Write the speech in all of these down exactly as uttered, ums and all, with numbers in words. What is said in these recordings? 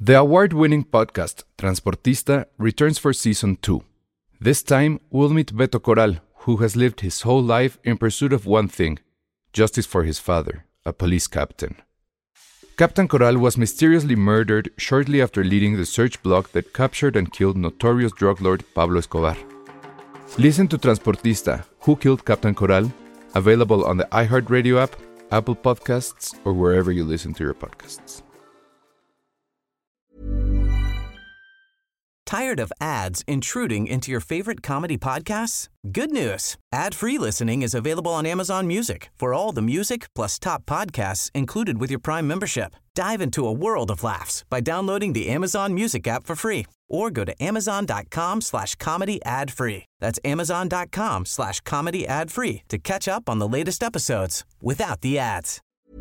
The award-winning podcast Transportista returns for season two. This time, we'll meet Beto Corral, who has lived his whole life in pursuit of one thing: justice for his father, a police captain. Captain Corral was mysteriously murdered shortly after leading the search block that captured and killed notorious drug lord Pablo Escobar. Listen to Transportista, Who Killed Captain Corral? Available on the iHeartRadio app, Apple Podcasts, or wherever you listen to your podcasts. Tired of ads intruding into your favorite comedy podcasts? Good news. Ad-free listening is available on Amazon Music for all the music plus top podcasts included with your Prime membership. Dive into a world of laughs by downloading the Amazon Music app for free or go to amazon.com slash comedy ad free. That's amazon.com slash comedy ad free to catch up on the latest episodes without the ads.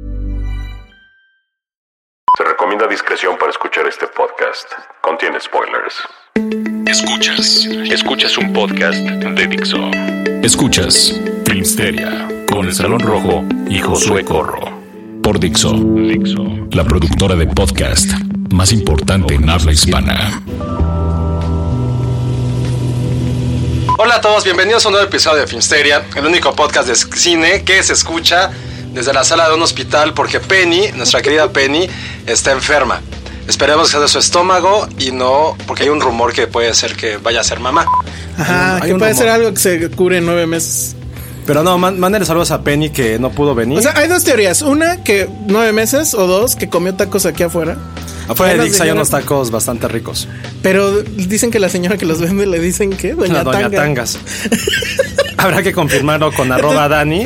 Se recomienda discreción para escuchar este podcast. Contiene spoilers. Escuchas. Escuchas un podcast de Dixo. Escuchas Filmsteria con El Salón Rojo y Josué Corro. Por Dixo. Dixo. La productora de podcast más importante en habla hispana. Hola a todos, bienvenidos a un nuevo episodio de Filmsteria, el único podcast de cine que se escucha desde la sala de un hospital porque Penny, nuestra querida Penny, está enferma. Esperemos que sea de su estómago y no, porque hay un rumor que puede ser que vaya a ser mamá. Ajá, hay que un puede rumor. ser algo que se cure en nueve meses. Pero no, mándale saludos a Penny que no pudo venir. O sea, hay dos teorías. Una, que nueve meses, o dos, que comió tacos aquí afuera. Afuera de Las Dix hay señoras- unos tacos bastante ricos. Pero dicen que la señora que los vende le dicen que Doña, La Doña Tanga. Tangas. Habrá que confirmarlo con arroba Dani.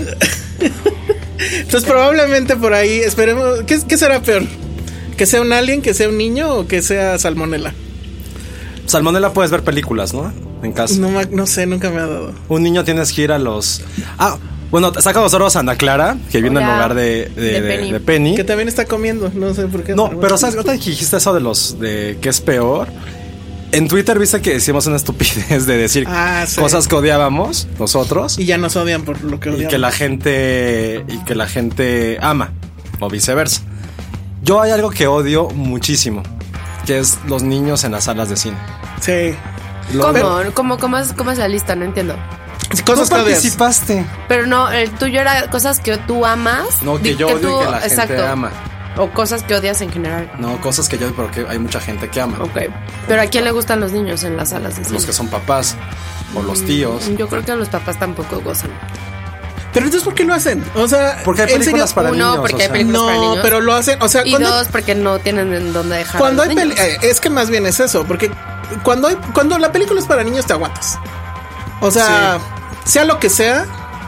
Entonces probablemente por ahí, esperemos. ¿Qué, qué será peor? ¿Que sea un alien, que sea un niño o que sea salmonela? Salmonela puedes ver películas, ¿no? En casa. No, ma- no sé, nunca me ha dado. Un niño tienes que ir a los... Ah, bueno, saca nosotros a Ana Clara, que viene en Hola. lugar de, de, De de- Penny. de Penny. Que también está comiendo, no sé por qué. No, bueno. pero ¿sabes? Ahorita que dijiste eso de los... de que es peor. En Twitter viste que decimos una estupidez de decir Ah, sí. cosas que odiábamos nosotros. Y ya nos odian por lo que Y odiamos. que la gente y que la gente ama o viceversa. Yo hay algo que odio muchísimo, que es los niños en las salas de cine. Sí. Lo- ¿Cómo? Pero- ¿Cómo, cómo, es, ¿Cómo es la lista? No entiendo. Cosas ¿Tú que odias. participaste? Pero no, el tuyo era cosas que tú amas. No, que Di- yo odio tú- y que la gente exacto. ama. O cosas que odias en general. No, cosas que yo, pero que hay mucha gente que ama. Ok. Pero ¿a quién le gustan los niños en las salas de cine? Los que son papás o los tíos. Yo creo que los papás tampoco gozan. Pero entonces, ¿por qué lo hacen? O sea, Porque hay en películas serio, para Uno, niños. porque o hay sea. películas para No, niños. pero lo hacen, o sea, Y cuando, dos, porque no tienen en dónde dejar cuando a hay los peli- niños. eh, es que más bien es eso, porque cuando hay, cuando la película es para niños te aguantas. O sea, sea lo que sea.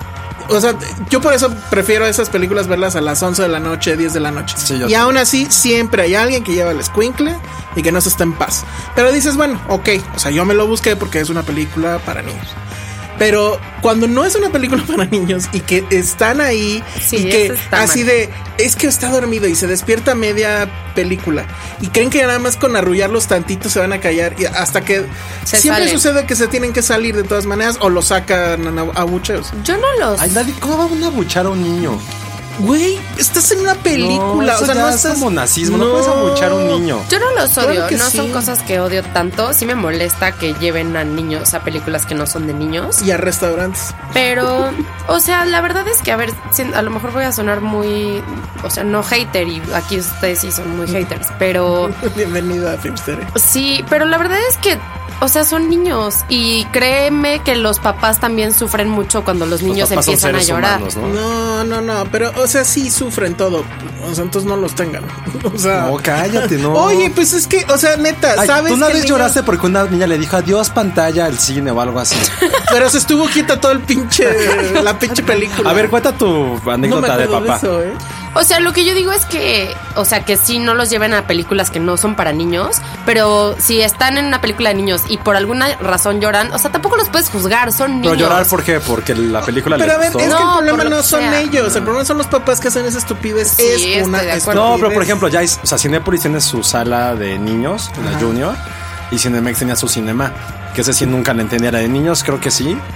O sea, yo por eso prefiero esas películas verlas a las once de la noche, diez de la noche. Sí, yo y también. aún así siempre hay alguien que lleva el escuincle y que no se está en paz. Pero dices, bueno, ok, o sea, yo me lo busqué porque es una película para niños. Pero cuando no es una película para niños y que están ahí Sí, y que eso está así mal. de, es que está dormido y se despierta media película y creen que nada más con arrullarlos tantito se van a callar y hasta que Se siempre salen. sucede que se tienen que salir de todas maneras o lo sacan a abucheos. Yo no los... Ay, nadie, ¿cómo van a abuchar a un niño? Güey, estás en una película, No, eso o sea, ya no es estás como nazismo, no, puedes abuchar a un niño. Yo no los Claro odio, que no sí. son cosas que odio tanto. Sí me molesta que lleven a niños a películas que no son de niños. y a restaurantes. Pero, o sea, la verdad es que, a ver, si- a lo mejor voy a sonar muy, o sea, no hater, y aquí ustedes sí son muy haters, pero Bienvenida a Filmsteria. sí, pero la verdad es que, o sea, son niños y créeme que los papás también sufren mucho cuando los niños papás son empiezan a seres llorar. humanos, ¿no? No, no, no, pero, o sea, sí sufren todo. O sea, entonces no los tengan. O sea, No, cállate, no. Oye, pues es que, o sea, neta, Ay, ¿sabes? tú una que vez el niño- lloraste porque una niña le dijo adiós pantalla al cine o algo así. Pero se estuvo quieta todo el pinche, la pinche película. A ver, cuenta tu no me anécdota de acuerdo de papá. eso, ¿eh? O sea, lo que yo digo es que, o sea, que sí no los lleven a películas que no son para niños, pero si están en una película de niños y por alguna razón lloran, o sea, tampoco los puedes juzgar, son niños. Pero llorar, ¿por qué? Porque la película Pero les a ver, gustó. es que el No, problema por lo no que son sea. ellos, el problema son los papás que hacen esa estupidez. Sí, es estoy una de acuerdo. estupidez. No, pero por ejemplo, ya es, o sea, Cinépolis tiene su sala de niños, la Junior, y Cinemex tenía su cinema, que ese sí nunca le entendía, era de niños, creo que sí.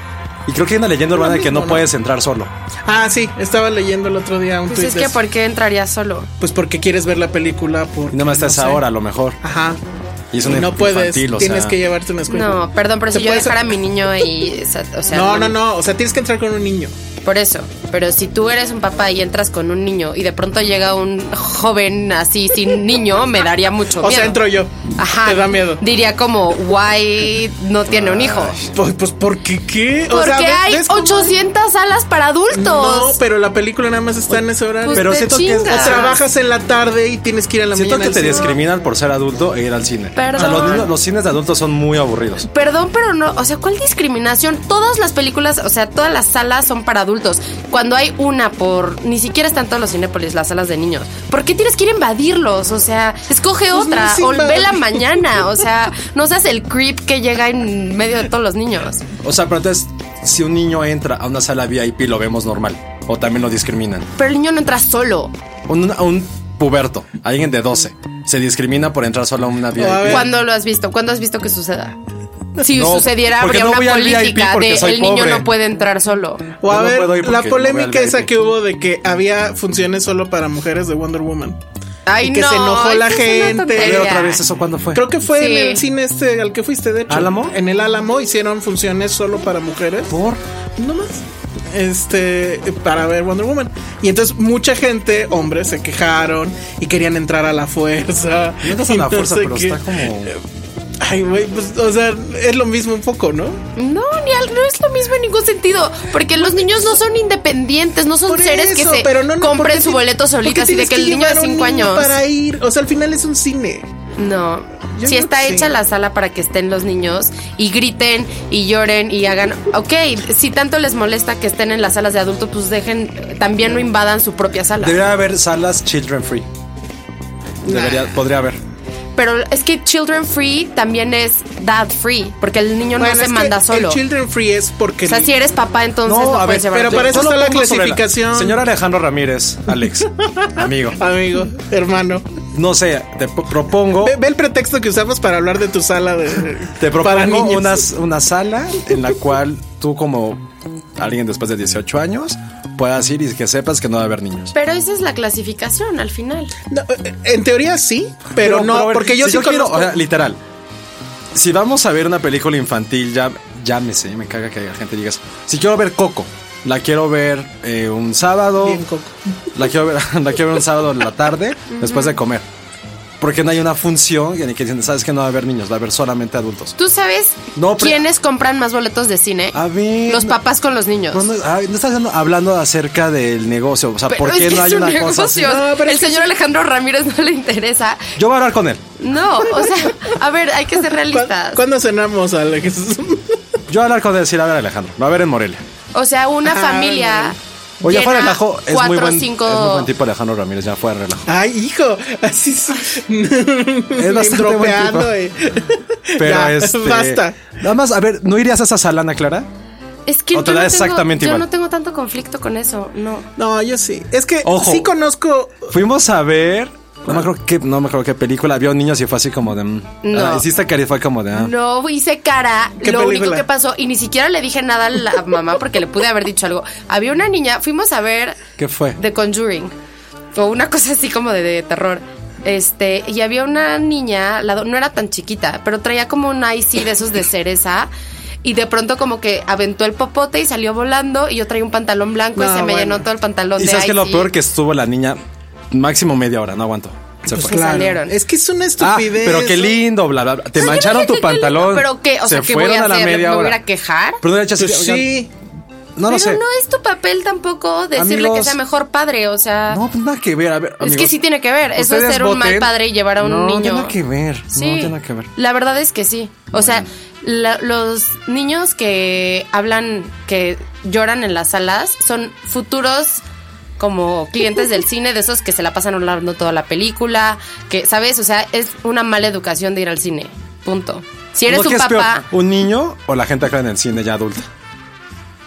Y creo que hay una leyenda urbana de que no, no puedes entrar solo. Ah, sí, estaba leyendo el otro día un Pues tweet es de que eso. ¿por qué entraría solo? Pues porque quieres ver la película por Y nada más está esa hora a lo mejor. Ajá. Y es Y un no puedes, infantil, o tienes sea. que llevarte una escuela. No, perdón, pero ¿Te si yo puedes- dejara a mi niño y... O sea, No, no, no, o sea, tienes que entrar con un niño. Por eso, pero si tú eres un papá y entras con un niño y de pronto llega un joven así sin niño, me daría mucho miedo. O sea, entro yo. Ajá. Te da miedo. Diría como, why no tiene un hijo. Pues, pues ¿por qué qué? O Porque sea, ¿ves- hay ves cómo- ochocientas salas para adultos. No, pero la película nada más está en ese horario. Pues Pero te siento que es- O chingas. trabajas en la tarde y tienes que ir a la Siento mañana. que te al cine. discriminan por ser adulto e ir al cine. Perdón. O sea, los, niños- los cines de adultos son muy aburridos. Perdón, pero no, o sea, ¿cuál discriminación? Todas las películas, o sea, todas las salas son para adultos. Cuando hay una por, ni siquiera están todos los Cinépolis, las salas de niños. ¿Por qué tienes que ir a invadirlos? O sea, escoge Pues otra, no es o invadir. vela mañana, o sea, no seas el creep que llega en medio de todos los niños. O sea, pero entonces, si un niño entra a una sala V I P, lo vemos normal. O también lo discriminan. Pero el niño no entra solo. Un, un puberto, alguien de doce, se discrimina por entrar solo a una V I P. A ver. ¿Cuándo lo has visto? ¿Cuándo has visto que suceda? Si No, sucediera, porque habría no voy una al V I P política porque de soy el niño pobre. no puede entrar solo. O a Yo no ver, puedo ir la porque no polémica voy al esa V I P. que hubo de que había funciones solo para mujeres de Wonder Woman. Ay, Y que no, se enojó la eso es una gente. A ver, tontería. otra vez, ¿eso cuándo fue? Creo que fue Sí. en el cine este al que fuiste, de hecho. ¿Álamo? En el Álamo hicieron funciones solo para mujeres. ¿Por? No más. Este, para ver Wonder Woman. Y entonces mucha gente, hombres, se quejaron y querían entrar a la fuerza. No es a y la no fuerza, sé pero qué. está como... Ay, güey, pues, o sea, es lo mismo un poco, ¿no? No, ni al- no es lo mismo en ningún sentido. Porque los niños no son independientes, no son Por seres que eso, se pero no, no, compren porque su ti- boleto porque solitos y de tienes que el niño de llevar a un cinco niño años. para ir, o sea, al final es un cine. No. Yo Si creo está que hecha sí. la sala para que estén los niños y griten y lloren y hagan. Ok, si tanto les molesta que estén en las salas de adultos, pues dejen, también no invadan su propia sala. Debería haber salas children free. Debería, podría haber. Pero es que Children Free también es Dad Free, porque el niño Bueno, no se es que manda solo. El Children Free es porque O sea, si eres papá, entonces No, no, a puedes ver, llevar pero a tu para hijo. eso Yo lo está la pongo sobre clasificación. Señor Alejandro Ramírez, Alex, amigo. amigo, hermano. No sé, te p- propongo, Ve, ve el pretexto que usamos para hablar de tu sala de te para propongo niños. una, una sala en la cual tú como alguien después de dieciocho años puedas ir y que sepas que no va a haber niños. Pero esa es la clasificación al final. No, eh, en teoría sí, pero, no, a ver, porque yo si sí quiero, conozco. o sea, literal. Si vamos a ver una película infantil, ya llámese, me caga que la gente diga eso. Si quiero ver Coco, la quiero ver eh, un sábado. Bien, Coco. La quiero ver, la quiero ver un sábado en la tarde, después de comer. Porque no hay una función en la que dicen, sabes que no va a haber niños, va a haber solamente adultos. ¿Tú sabes No, pero- quiénes compran más boletos de cine? A ver, Los no- papás con los niños. No, no, ay, no estás hablando, hablando acerca del negocio. O sea, Pero ¿por es qué que no es hay un una cosa así? negocio. No, pero El es que señor sí. Alejandro Ramírez no le interesa. Yo voy a hablar con él. No, o sea, a ver, hay que ser ¿Cu- realistas. ¿Cuándo cenamos, Alex? Yo voy a hablar con él, decir, a ver, Alejandro, va a ver en Morelia. O sea, una Ah, familia. Oye, fuera de llena relajo, es cuatro muy, o buen, cinco. es muy buen tipo Alejandro Ramírez, ya fuera de relajo. Ay, hijo, así es. Es bastante buen Dropeando, tipo. eh. Pero Ya, este. basta. Nada más, a ver, ¿no irías a esa sala, Ana Clara? Es que ¿O te yo, da no tengo, exactamente yo igual? no tengo tanto conflicto con eso, no. No, yo sí. Es que Ojo. sí conozco. Fuimos a ver. No me acuerdo qué, no me acuerdo qué película. Había un niño y fue así como de. mm. No. Ah, hiciste cara y fue como de. Ah. No hice cara, ¿Qué lo película? único que pasó, y ni siquiera le dije nada a la mamá porque le pude haber dicho algo. Había una niña, fuimos a ver ¿Qué fue? The Conjuring, o una cosa así como de, de terror. Este, y había una niña, la do- no era tan chiquita, pero traía como un icy de esos de cereza. Y de pronto como que aventó el popote y salió volando. Y yo traía un pantalón blanco y No, se me bueno. llenó todo el pantalón Y de sabes que lo icy. peor que estuvo la niña, máximo media hora, no aguantó. Se Pues fue. claro. salieron. Es que es una Ah, estupidez. pero qué lindo, bla, bla, bla. Te Ay, mancharon yo tu dije que qué lindo, pantalón. ¿Pero qué? O sea, se ¿qué voy fueron a a la hacer? media ¿Me voy a ir hora. a quejar? Pero no le echas Pues oigan, sí. No lo Pero sé. no es tu papel tampoco decirle Amigos. que sea mejor padre, o sea... No, pues nada que ver. A ver, es amigos, que sí tiene que ver. Eso es ustedes ser un mal voten. padre y llevar a un no, niño. No, tiene nada que ver. Sí, No, tiene nada que ver. la verdad es que sí. O sea, la- los niños que hablan, que lloran en las salas, son futuros como clientes del cine, de esos que se la pasan hablando toda la película, que, ¿sabes? O sea, es una mala educación de ir al cine. Punto. Si eres ¿Cómo un que es papá... peor, un niño o la gente acá en el cine ya adulta?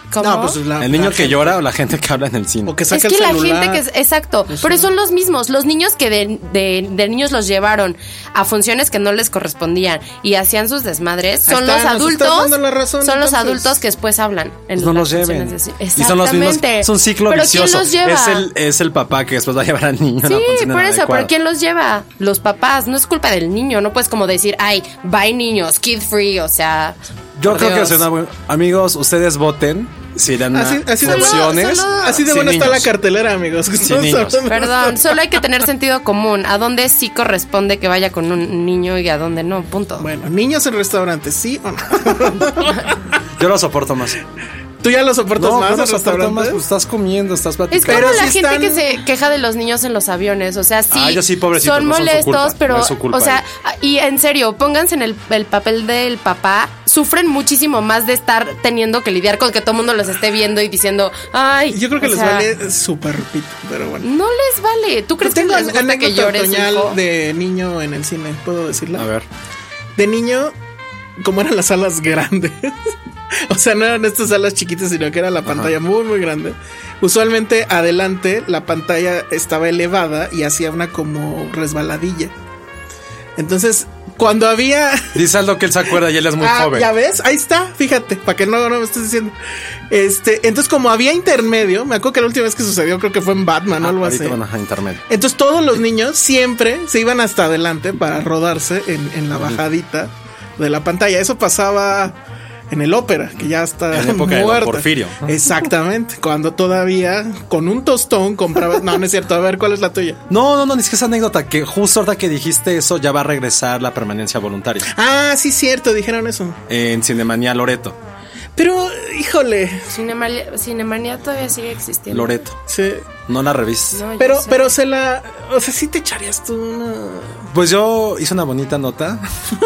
¿Cómo? No, pues la, ¿El niño la que gente. llora o la gente que habla en el cine? O que Es saca que el la celular. gente que es, exacto, pero son los mismos, los niños que de, de, de niños los llevaron a funciones que no les correspondían y hacían sus desmadres, Ahí son está, los nos adultos, estás dando la razón, son los entonces. adultos que después hablan en Pues no las los lleven. funciones de cine. Y son los mismos. Exactamente. Es un ciclo ¿Pero vicioso. quién los lleva? Es el, es el papá que después va a llevar al niño a la Sí, función por eso, inadecuada. pero ¿quién los lleva? Los papás, no es culpa del niño, no puedes como decir, ay, bye niños, kid free, o sea... Yo por creo que Dios. es una buena... Amigos, ustedes voten si dan Así- así de- opciones. Solo- Así de sin buena está niños. la cartelera, amigos. que Sin estamos niños. hablando. Perdón, solo hay que tener sentido común. ¿A dónde sí corresponde que vaya con un niño y a dónde no? Punto. Bueno, niños en restaurantes, ¿sí o no? Yo lo soporto más. ¿Tú ya lo soportas No, más yo lo en soporto más. restaurantes? Pues estás comiendo, estás Es platicando. como Pero la sí gente están- que se queja de los niños en los aviones. O sea, sí, Ah, ellos sí, pobrecitos, son no son su molestos, culpa, pero, no es su culpa o sea, y en serio, pónganse en el, el papel del papá. Sufren muchísimo más de estar teniendo que lidiar con que todo el mundo los esté viendo y diciendo, ay. Yo creo que o les sea, vale súper pito, pero bueno. No les vale. ¿Tú crees Yo tengo que les gusta que anécdota llores, otoñal hijo? de niño en el cine, ¿puedo decirla? A ver. De niño, como eran las salas grandes. O sea, no eran estas salas chiquitas, sino que era la pantalla muy, muy grande. Usualmente adelante la pantalla estaba elevada y hacía una como resbaladilla. Entonces, cuando había... Dice Aldo que él se acuerda y él es muy Ah, joven. ya ves, ahí está, fíjate, para que no, no me estés diciendo. Este, entonces como había intermedio, me acuerdo que la última vez que sucedió creo que fue en Batman o Ah, algo así. ahorita van a intermedio. Entonces todos los niños siempre se iban hasta adelante para rodarse en, en la bajadita de la pantalla. Eso pasaba en el ópera, que ya está En época de Don muerta. Porfirio. Exactamente, cuando todavía con un tostón comprabas... No, no es cierto, a ver, ¿cuál es la tuya? No, no, no, es que esa anécdota que justo ahorita que dijiste eso ya va a regresar la permanencia voluntaria. Ah, sí, cierto, dijeron eso. En Cinemanía Loreto. Pero, híjole, Cinemanía, Cinemanía todavía sigue existiendo. Loreto. sí. No la revises. No, yo Pero, sé. pero se la... O sea, sí te echarías tú una... Pues yo hice una bonita nota.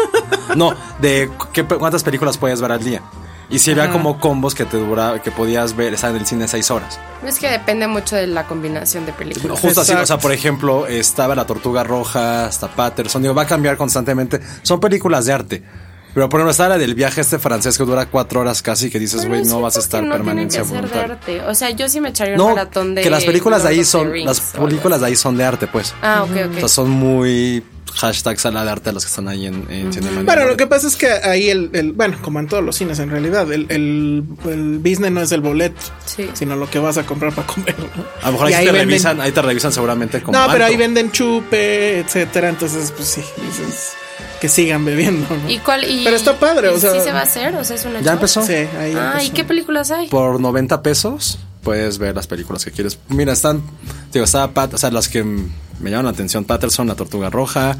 No, de qué, cuántas películas podías ver al día. Y si había como combos que te dura, que podías ver, estar en el cine seis horas. Es que depende mucho de la combinación de películas. Justo así, o sea, Exacto. por ejemplo, estaba La Tortuga Roja, hasta Patterson, digo, va a cambiar constantemente. Son películas de arte. Pero por ejemplo, está la del viaje este francés que dura cuatro horas casi, que dices, Pero güey, no siento vas a que estar no permanencia tiene que ser de voluntaria. arte. O sea, yo sí me echaría un No, maratón de que las películas de Lord ahí of the son, Rings las o algo películas de así. ahí son de arte, pues. Ah, ok, O ok. sea, son muy hashtag sala de arte los que están ahí en, en Cinemanía. Bueno, lo que pasa es que ahí el, el- bueno, como en todos los cines en realidad, el, el, el business no es el boleto, Sí. sino lo que vas a comprar para comer, ¿no? A lo mejor Y ahí, te venden- revisan, ahí te revisan seguramente como No, pero ahí alto. venden chupe, etcétera, entonces pues sí, dices que sigan bebiendo, ¿no? ¿Y cuál? Y, Pero está padre, ¿y o sea- ¿Sí se va a hacer? O sea, es una Ya empezó. Sí, ahí Ah, ¿y empezó. qué películas hay? Por noventa pesos puedes ver las películas que quieres. Mira, están, digo, está Pat, o sea, las que me llaman la atención, Patterson, La Tortuga Roja,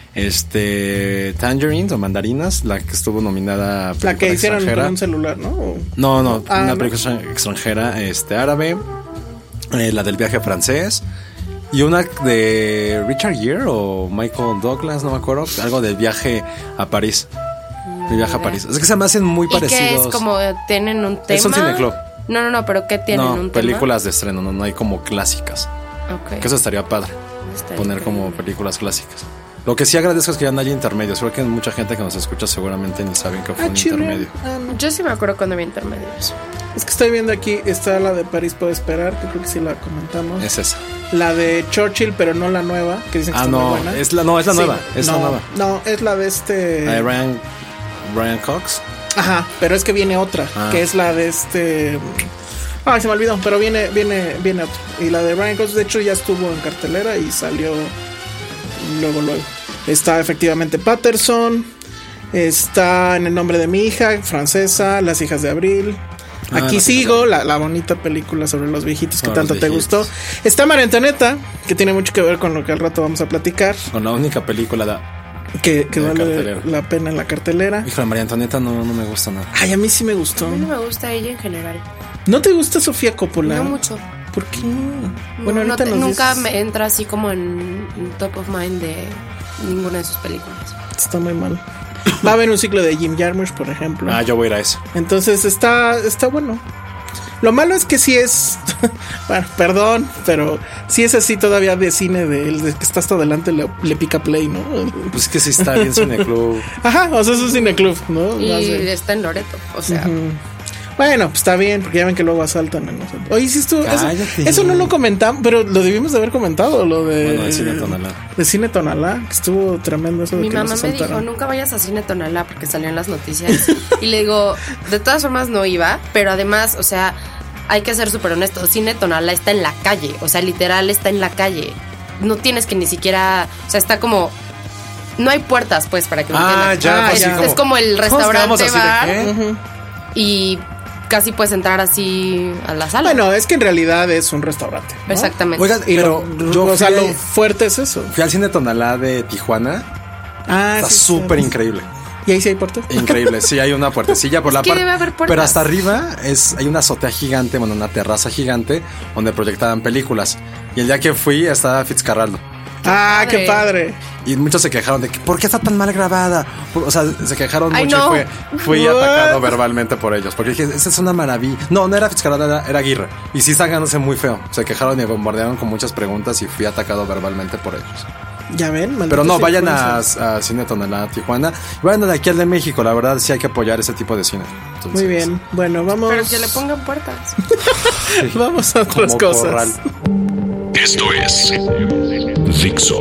este, Tangerines o Mandarinas, la que estuvo nominada a La que película hicieron con extranjera. un celular, ¿no? O- No, no, Ah, una ¿no? película extran- extranjera, este, árabe, eh, la del viaje francés. Y una de Richard Gere o Michael Douglas, no me acuerdo, algo del viaje a París. El viaje a París. Es que se me hacen muy ¿Y qué parecidos. es? ¿Como tienen un tema? Es un cineclub. No, no, no, pero ¿qué tienen? No, ¿Un películas de estreno, no, no hay como clásicas. tema? Ok. Que eso estaría padre, Está poner bien. como películas clásicas. Lo que sí agradezco es que ya no hay intermedios. Creo que hay mucha gente que nos escucha seguramente ni saben que fue Ah, un chido. intermedio. Ah, no. Yo sí me acuerdo cuando había intermedios. Es que estoy viendo aquí, está la de París puede esperar, que creo que sí la comentamos. Es esa. La de Churchill, pero no la nueva, que dicen que Ah, está no, muy buena. es la, no, es la Sí, nueva. Es no, la nueva. No, es la de este... La de Ryan, Ryan Cox. Ajá, pero es que viene otra, Ah. que es la de este... Ay, se me olvidó, pero viene, viene, viene otra. Y la de Ryan Cox, de hecho, ya estuvo en cartelera y salió luego, luego. Está efectivamente Patterson, está En el nombre de mi hija, francesa, Las hijas de abril. Ah, Aquí Las sigo, la, la bonita película sobre los viejitos que Sobre tanto los te viejitos. gustó. Está María Antonieta, que tiene mucho que ver con lo que al rato vamos a platicar, Con la única película de... que, que De vale cartelera. la pena en la cartelera. Híjole, María Antonieta no, no me gusta nada. Ay, a mí sí me gustó. A mí no me gusta ella en general. ¿No te gusta Sofía Coppola? No mucho. ¿Por qué? No, Bueno, no ahorita te- nos nunca dices. me entra así como en top of mind de ninguna de sus películas. Está muy mal. Va a haber un ciclo de Jim Jarmusch, por ejemplo. Ah, yo voy a ir a eso. Entonces está, está bueno. Lo malo es que sí es, bueno, perdón, pero sí es así todavía de cine de él, de que está hasta adelante le, le pica play, ¿no? Pues es que sí está bien Cineclub. Ajá, o sea, es un cineclub, ¿no? Y Más de- está en Loreto, o sea. Bueno, pues está bien, porque ya ven que luego asaltan a nosotros. Oye, sí estuvo. Eso, Cállate. eso no lo comentamos, pero lo debimos de haber comentado, lo de. Bueno, de Cine Tonalá. De Cine Tonalá, que estuvo tremendo eso de Mi que mamá nos me dijo, asaltaron. nunca vayas a Cine Tonalá porque salió en las noticias. Y le digo, de todas formas no iba, pero además, o sea, hay que ser súper honestos. Cine Tonalá está en la calle, o sea, literal está en la calle. No tienes que ni siquiera, o sea, está como... No hay puertas, pues, para que me Ah, entiendan. ya, Ah, pues, es, sí, como- es como el ¿Cómo estábamos restaurante así de bar qué? Ujú. y casi puedes entrar así a la sala. Bueno, es que en realidad es un restaurante, ¿no? Exactamente. Oigan, Y pero lo, yo o sea, fui- lo fuerte es eso. Fui al Cine Tonalá de Tijuana. Ah, Está sí, súper sí. increíble. ¿Y ahí sí hay puertas? Increíble, sí, hay una puertecilla por la que parte. debe haber puertas. Pero hasta arriba es, hay una azotea gigante, bueno, una terraza gigante donde proyectaban películas. Y el día que fui estaba Fitzcarraldo. Ah, padre. qué padre. Y muchos se quejaron de que, ¿por qué está tan mal grabada? O sea, se quejaron Ay, mucho no. y fue, fui What? atacado verbalmente por ellos. Porque dije, esa es una maravilla. No, no era Fitzcarraldo, era, era Aguirre. Y sí están ganándose muy feo. Se quejaron y me bombardearon con muchas preguntas y fui atacado verbalmente por ellos. Ya ven, Pero malditos no, vayan influencers. a, a Cine Tonalá, Tijuana. Vayan de aquí al de México, la verdad sí hay que apoyar ese tipo de cine. Entonces, Muy bien. Bueno, vamos. Pero que le pongan puertas. Vamos a otras como cosas. corral. Esto es Dixo.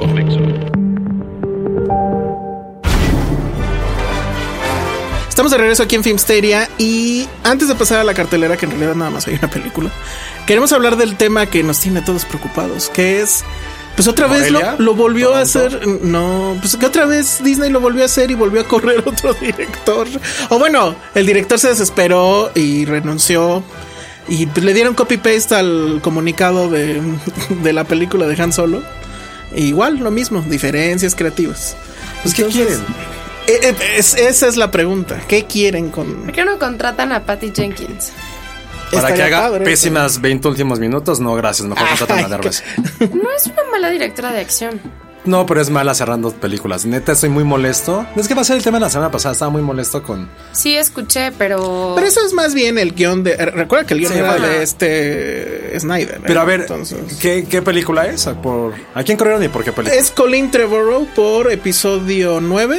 Estamos de regreso aquí en Filmsteria y antes de pasar a la cartelera, que en realidad nada más hay una película, queremos hablar del tema que nos tiene a todos preocupados, que es, pues otra vez lo, ¿Morelia? lo volvió a ¿Toronto? hacer, no, pues que otra vez Disney lo volvió a hacer y volvió a correr otro director. O bueno, el director se desesperó y renunció y pues le dieron copy-paste al comunicado de, de la película de Han Solo. E igual, lo mismo, diferencias creativas. Pues, ¿qué Entonces, quieren? eh, eh, es- esa es la pregunta. ¿Qué quieren con...? ¿Por qué no contratan a Patty Jenkins? Para que Estaría haga padre, pésimas veinte últimos minutos, no, gracias, mejor contratan a Ay, Derbez. No es una mala directora de acción. No, pero es mala cerrando películas. Neta, estoy muy molesto. Es que va a ser el tema de la semana pasada, estaba muy molesto con... Sí, escuché, pero... Pero eso es más bien el guión de... eh, Recuerda que el guión Sí, era bueno. de este Snyder. ¿eh? Pero a ver, Entonces, ¿qué, qué película es? Por... ¿A quién corrieron y por qué película? es Colin Trevorrow por episodio nueve.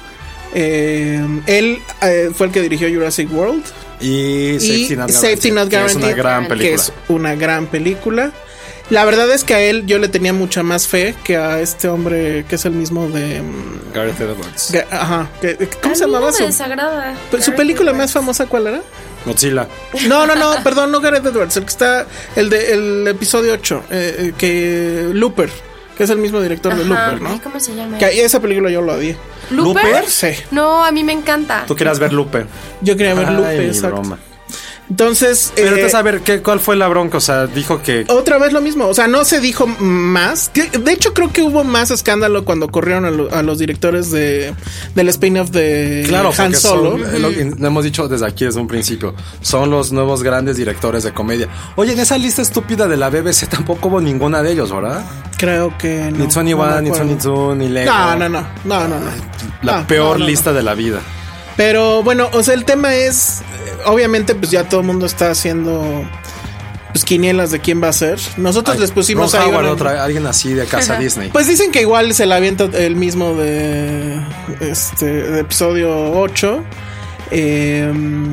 Eh, él eh, fue el que dirigió Jurassic World. Y Safety Y Not Safety Not que es una Guaranteed, gran que película. es una gran película. La verdad es que a él yo le tenía mucha más fe que a este hombre que es el mismo de... mm, Gareth Edwards. que- ajá. que- ¿Cómo A se mí llamaba no su, me desagrada. pues, su Gareth película Edwards. más famosa? ¿Cuál era? Godzilla. No, no, no, perdón, no Gareth Edwards, el que está, el de el episodio ocho, eh, eh, que Looper, que es el mismo director de Ajá, Looper, ay, ¿no? ¿cómo se llama? Que ahí esa película yo lo odié. ¿Looper? ¿Looper? Sí. No, a mí me encanta. Tú quieras ver Lupe. Yo quería ver Ay, Looper, mi exacto. broma. Entonces, Pero eh, entonces, a ver, ¿qué, ¿cuál fue la bronca? O sea, dijo que... otra vez lo mismo, o sea, no se dijo más. Que- De hecho, creo que hubo más escándalo cuando corrieron a, lo- a los directores de del spin-off de Claro, Han porque Solo. son, eh, lo, lo hemos dicho desde aquí desde un principio, son los nuevos grandes directores de comedia. Oye, en esa lista estúpida de la B B C tampoco hubo ninguna de ellos, ¿verdad? Creo que no. Ni veintiuno, no me ni acuerdo. veintidós, ni Lego. No, no, no, no, no, no. La No, peor no, no, no. lista de la vida. Pero bueno, o sea, el tema es, eh, obviamente, pues ya todo el mundo está haciendo pues quinielas de quién va a ser. Nosotros Ay, les pusimos Ron ahí Howard, una- otra- alguien así de casa Disney. Pues dicen que igual se la avienta el mismo de este de episodio ocho. Eh,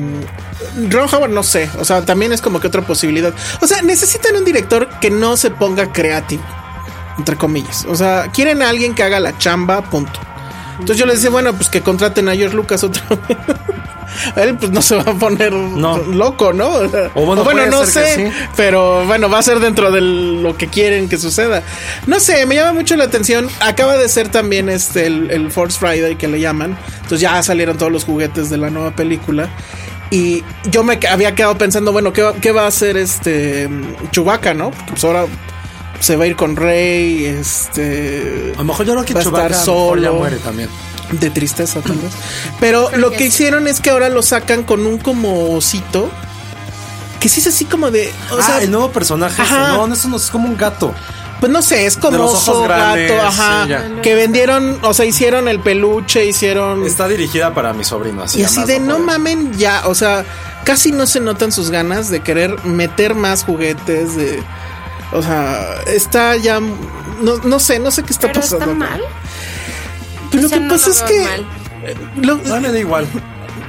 Ron Howard no sé, o sea, también es como que otra posibilidad. O sea, necesitan un director que no se ponga creativo, entre comillas. O sea, quieren a alguien que haga la chamba, punto. Entonces yo les decía, bueno, pues que contraten a George Lucas otra vez. Él pues no se va a poner No. loco, ¿no? O, sea, O bueno, o bueno, puede no ser que sé, sí. pero bueno, va a ser dentro de lo que quieren que suceda. No sé, me llama mucho la atención. Acaba de ser también este el, el Force Friday que le llaman. Entonces ya salieron todos los juguetes de la nueva película. Y yo me había quedado pensando, bueno, ¿qué va, qué va a hacer este Chewbacca, no? Porque pues ahora se va a ir con Rey, este... A lo mejor yo creo que va a Chewbacca estar a lo mejor ya solo. muere también. De tristeza, tal vez. Pero lo que hicieron es que ahora lo sacan con un como osito. Que sí es así como de. O ah, sea, el nuevo personaje. este, ajá. No, no, eso no es como un gato. pues no sé, es como de los ojos oso, grandes, gato, ajá. sí, ya. Que vendieron, o sea, hicieron el peluche, hicieron. Está dirigida para mi sobrino. Así y a así más de no no poder. mamen ya. O sea, casi no se notan sus ganas de querer meter más juguetes. De. O sea, está ya. No, no sé, no sé qué está Pero pasando. está acá. mal. Pero O sea, lo que no pasa lo es veo que. mal. lo- No, me da igual.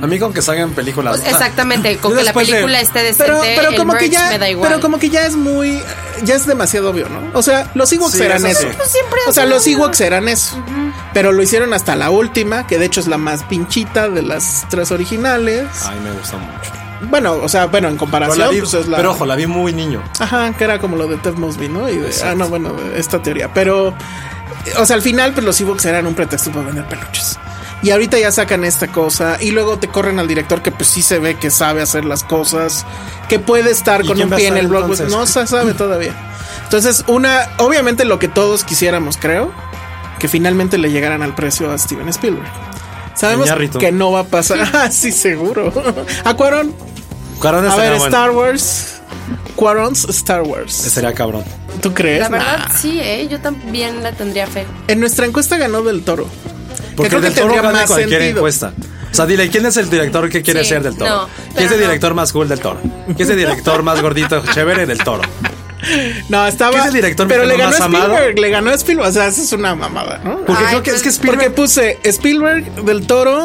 A mí con que salgan películas. Pues, exactamente, con yo que la después de- película esté decente, Pero, pero el como que merch ya, me da igual. pero como que ya es muy, ya es demasiado obvio, ¿no? O sea, los Ewoks Sí, eran eso eso. sí. Pues siempre O sea, hacen los eso. Ewoks eran eso. Pero lo hicieron hasta la última, que de hecho es la más pinchita de las tres originales. Ay, me gusta mucho. Bueno, o sea, bueno, en Pero, comparación, la vi- pues es la. pero ojo, la vi muy niño. Ajá, que era como lo de Ted Mosby, ¿no? Y de, ah, no, bueno, de esta teoría. Pero, o sea, al final, pues los Ewoks eran un pretexto para vender peluches. Y ahorita ya sacan esta cosa y luego te corren al director que pues sí se ve que sabe hacer las cosas, que puede estar ¿Y con quién un va a pie en estar el blockbuster. entonces? No se sabe todavía. Entonces, una, obviamente lo que todos quisiéramos, creo, que finalmente le llegaran al precio a Steven Spielberg. Sabemos Iñárritu. que no va a pasar. Ah, sí, seguro. A Cuarón. Cuarón A estaría ver, bueno. Star Wars. Cuarón's Star Wars. Sería cabrón. ¿Tú crees? La verdad, Nah. sí, ¿eh? Yo también la tendría fe. En nuestra encuesta ganó Del Toro. Porque creo que Del Toro tendría gana más cualquier sentido. encuesta. O sea, dile, ¿quién es el director que quiere Sí, ser Del Toro? no, ¿Quién pero es el no. director más cool del Toro? ¿Quién es el director más gordito, chévere del Toro? No, estaba. ¿Quién es el director pero le mexicano ganó a más amado? Spielberg. Le ganó a Spielberg. O sea, eso es una mamada, ¿no? Porque Ay, creo que pues, es que Porque Spielberg... puse Spielberg, Del Toro.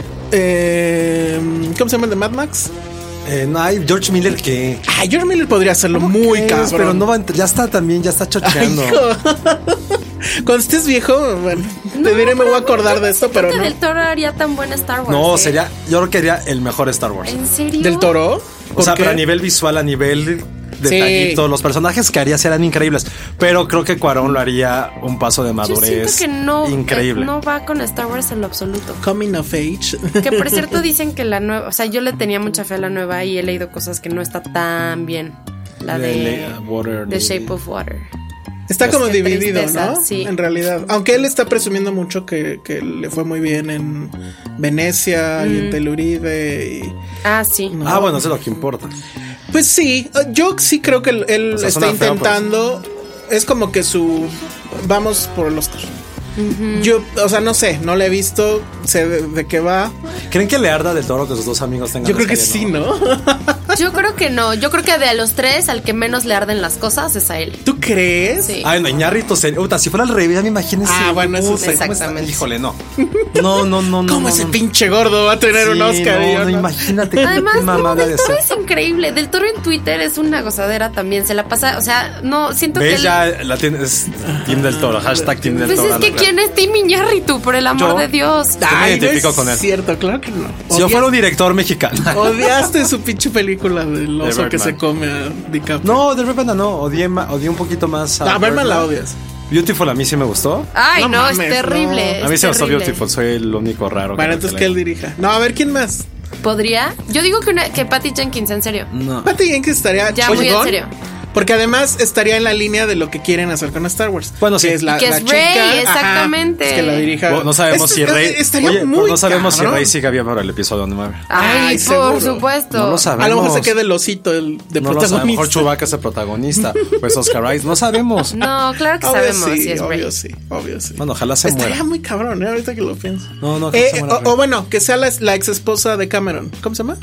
Eh, ¿Cómo se llama el de Mad Max? Eh, no hay George Miller que... Ay, George Miller podría hacerlo muy ¿Qué cabrón. es? Pero no va a entrar- ya está también, ya está Ay, chocheando. hijo. Cuando estés viejo, bueno, te diré, me voy a acordar de esto, pero que no. Del Toro haría tan buena Star Wars. No, ¿eh? sería... Yo creo que sería el mejor Star Wars. ¿En serio? ¿Del Toro? O sea, ¿Por qué? pero a nivel visual, a nivel detallito, los personajes que haría serán increíbles. Pero creo que Cuarón lo haría un paso de Yo madurez siento que no, increíble. eh, no va con Star Wars en lo absoluto. Coming of Age. Que por cierto dicen que la nueva, o sea, yo le tenía mucha fe a la nueva y he leído cosas que no está tan bien. La Le- de le- Water, The de- Shape of Water. Está como Qué dividido, tristeza, ¿no? sí. En realidad. Aunque él está presumiendo mucho que, que le fue muy bien en Venecia y en Telluride. Y, Ah, sí. no. Ah, bueno, eso es lo que importa. Pues sí, yo sí creo que él, él O sea, está suena feo, intentando. Es como que su. Vamos por el Oscar. Yo, o sea, no sé, no le he visto, sé de, de qué va. ¿Creen que le arda Del Toro que sus dos amigos tengan Yo creo que esa sí, idea, ¿no? Yo creo que no. Yo creo que de los tres, al que menos le arden las cosas es a él. ¿Tú crees? Sí. Ay, no, Iñárritu sería... Puta, si fuera al revés, ya me imagínese. Ah, bueno, eso Puta, sí. ¿cómo está? Exactamente. Híjole, no. No, no, no, no. ¿Cómo no, ese no. pinche gordo va a tener un Sí, Oscar? No, Y yo, no, no. imagínate qué Además, no, mamada Del de Toro ser. es increíble. Del Toro en Twitter es una gozadera también. Se la pasa, o sea, no, siento que ¿Ves? él- Ya la tienes Team Del Toro, hashtag Team Del Pues Toro. es que Ana ¿quién es Tim Iñárritu? Por el amor Yo. de Dios. me Ay, no identifico es con él. cierto, claro que no. Si yo Odias- fuera un director mexicano. Odiaste su pinche película del oso De que se Birdman. come a DiCaprio. No, de repente no. Odié, ma- odié un poquito más a a Birdman la odias. Beautiful a mí sí me gustó. Ay, No no, mames, es terrible. no. A mí es sí me gustó terrible. Beautiful. Soy el único raro. Bueno, entonces que él dirija. No, a ver, ¿quién más? ¿Podría? Yo digo que, una, que Patty Jenkins, en serio. No. Patty Jenkins estaría Ya, muy en chingón, serio. Porque además estaría en la línea de lo que quieren hacer con Star Wars. Bueno, sí. Que es la, Y que la es Rey, chica, ajá, exactamente. es que la dirija. No, no sabemos Este- si Rey. Estaría Oye, muy no sabemos cabrón. si Rey sigue vivo para el episodio nueve. Ay, Ay, por seguro. supuesto. No lo sabemos. A lo mejor se queda el osito el de No lo sabemos. A lo mejor protagonista. Chewbacca es el protagonista. Pues Oscar Isaac. No sabemos. No, claro que Obvio sabemos sí, si es Rey. obvio sí, obvio sí. Bueno, ojalá se Estaría muera. muy cabrón, ¿eh? Ahorita que lo pienso. No, no, que Eh, se muera o, Rey. o bueno, que sea la, la ex esposa de Cameron. ¿Cómo se llama?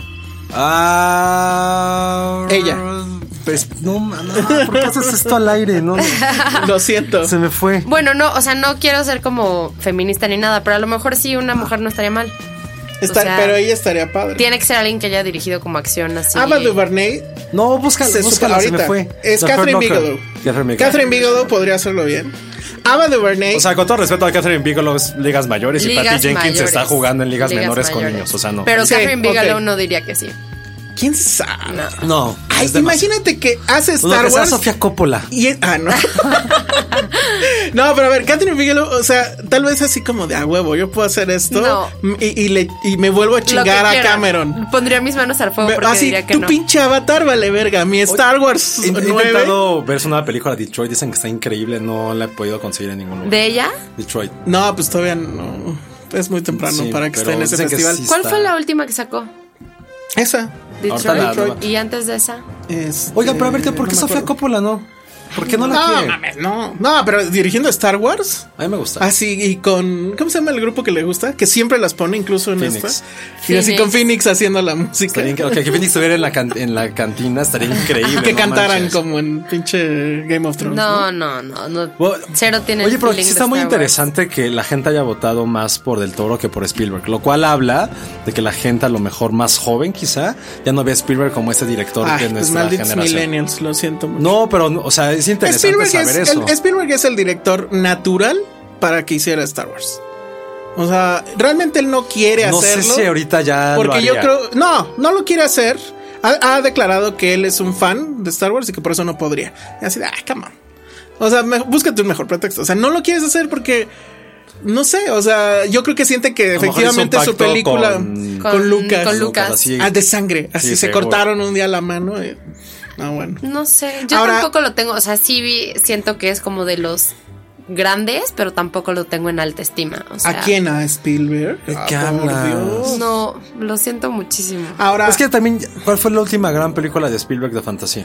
Ah. Ella. Pues no, no, ¿por qué haces esto al aire? No, no. Lo siento. Se me fue. Bueno, no, o sea, no quiero ser como feminista ni nada, pero a lo mejor sí una mujer no estaría mal. Está- o sea, pero ella estaría padre. Tiene que ser alguien que haya dirigido como acción así. Ava DuVernay No, búscala, se búscala, supo se me ahorita. fue. Es The Catherine Hurt Locker. Bigelow. Catherine Bigelow. Catherine Bigelow podría hacerlo bien. Ava DuVernay. O sea, con todo respeto a Catherine Bigelow, es ligas mayores y Ligas Patty Jenkins mayores. está jugando en ligas, Ligas menores con mayores. niños. O sea, no. Pero Sí, Catherine Bigelow ok. no diría que sí. ¿Quién sabe? no. Ay, es demasiado. imagínate que hace Uno Star que sea Wars. Sofía Coppola. Y es- ah, no. No, pero a ver, Catherine Bigelow, o sea, tal vez así como de a huevo, yo puedo hacer esto No. y, y le, y me vuelvo a Lo que chingar a quiera. Cameron. Pondría mis manos al fuego Me- porque así, diría que tu no. pinche avatar vale verga. Mi Star Wars He, he nueve. intentado ver una película de Detroit, dicen que está increíble, no la he podido conseguir en ningún lugar. ¿De ella? Detroit. No, pues todavía no. Es muy temprano Sí, para que pero esté en ese dicen que festival. sí. ¿Cuál está. fue la última que sacó? Esa. Ahorita la- Detroit. la- ¿Y antes de esa? Este, Oiga, pero a ver, ¿por qué no me Sofía acuerdo. Coppola no? ¿Por qué no la No, quiere? mames, no. No, pero dirigiendo Star Wars. A mí me gusta. Así, y con. ¿Cómo se llama el grupo que le gusta? Que siempre las pone, incluso en Phoenix. esta. Y así Phoenix. con Phoenix haciendo la música. Estaría increíble. Ok, que Phoenix estuviera en la, can- en la cantina, estaría increíble. Que no cantaran manches. como en pinche Game of Thrones. No, no, no, no. Bueno, Cero tiene Oye, el pero feeling sí de está muy Star Wars. interesante que la gente haya votado más por Del Toro que por Spielberg, lo cual habla de que la gente a lo mejor más joven quizá ya no ve a Spielberg como ese director Ay, de pues nuestra malditos generación. millennials, lo siento mucho. No, pero, no, o sea, es interesante Spielberg saber es, eso. el, Spielberg es el director natural para que hiciera Star Wars. O sea, realmente él no quiere no hacerlo. sé si ahorita ya Porque lo yo haría. creo. No, no lo quiere hacer. Ha, ha declarado que él es un fan de Star Wars y que por eso no podría. Y así de, ah, come on. O sea, me, búscate un mejor pretexto. O sea, no lo quieres hacer porque. No sé, o sea, yo creo que siente que A lo mejor efectivamente hizo un su pacto película con- con, Con- Lucas. con Lucas. Así, Ah, de sangre. Así Sí, se seguro. cortaron un día la mano. Y, ah, bueno. No sé, yo Ahora- tampoco lo tengo, o sea, sí vi- siento que es como de los grandes, pero tampoco lo tengo en alta estima. O sea, ¿A quién? ¿A Spielberg? ¿De Ah, qué por hablas? Dios. No, lo siento muchísimo. Ahora, Es que también, ¿cuál fue la última gran película de Spielberg de fantasía?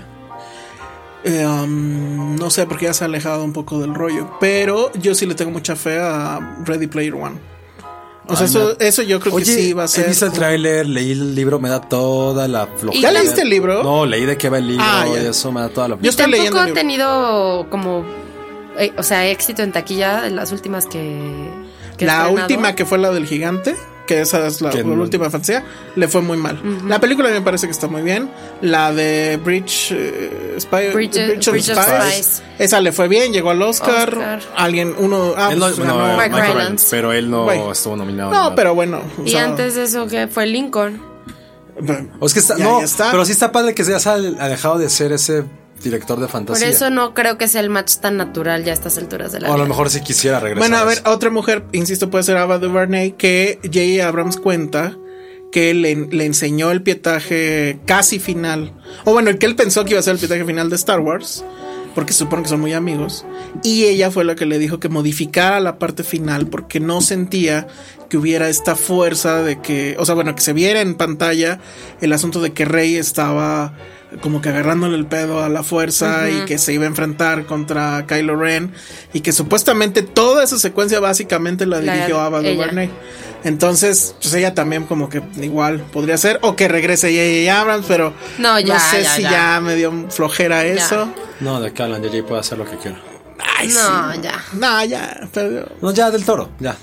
eh, um, no sé, porque ya se ha alejado un poco del rollo. Pero yo sí le tengo mucha fe a Ready Player One. O sea, Ay, eso, eso yo creo Oye, que sí va a ser. he visto el tráiler, leí el libro, me da toda la flojera. ¿Ya leíste el libro? No, leí de qué va el libro Ah, ya. y eso me da toda la Yo Y estoy tampoco leyendo el ha libro. tenido como, eh, o sea, éxito en taquilla en las últimas que... que ha La estrenado. última que fue la del gigante, que esa es la, Que la no- última fantasía, le fue muy mal. La película me parece que está muy bien. La de Bridge, eh, Spy, Bridge- Bridge of Bridge of Spies, Spies. esa le fue bien, llegó al Oscar. Oscar. Alguien, uno. Ah, Él no, pues, no, ganó. Mark Michael Rylance. Rylance, pero él no Güey. estuvo nominado. No, ni nada. pero bueno. o Y sea, antes de eso, que fue Lincoln. O es que está, Ya- no, ya está. pero sí está padre que ya se ha dejado de ser ese director de Por fantasía. eso no creo que sea el match tan natural ya a estas alturas de la O a lo vida. mejor si quisiera regresar. Bueno, a ver, eso. otra mujer, insisto, puede ser Ava DuVernay, que J A. Abrams cuenta que le, le enseñó el pietaje casi final. O bueno, el que él pensó que iba a ser el pietaje final de Star Wars, porque se supone que son muy amigos. Y ella fue la que le dijo que modificara la parte final porque no sentía que hubiera esta fuerza de que, o sea, bueno, que se viera en pantalla el asunto de que Rey estaba como que agarrándole el pedo a la fuerza y que se iba a enfrentar contra Kylo Ren y que supuestamente toda esa secuencia básicamente la La- dirigió Ava ella. DuVernay. Entonces, pues ella también como que igual podría ser, o que regrese J J. Abrams, pero No, ya, sé ya, si ya. ya. me dio flojera eso. No, de que hablan, J J puede hacer lo que quiera. Ay, No, sí. ya. No, ya, pero... No, ya, del Toro, ya.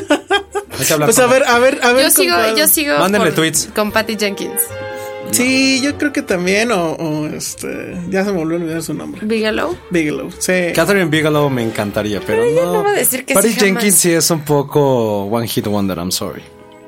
Hay que hablar Pues con a ver, él. a ver, a ver. Yo sigo, compadre. yo sigo Mándenle por- tweets. con Patty Jenkins. Sí, yo creo que también, o, o este, ya se me volvió a olvidar su nombre. Bigelow. Bigelow, sí. Catherine Bigelow me encantaría, pero Pero ella no. no va a decir que Patty sí jamás. Jenkins sí es un poco One Hit Wonder, I'm sorry.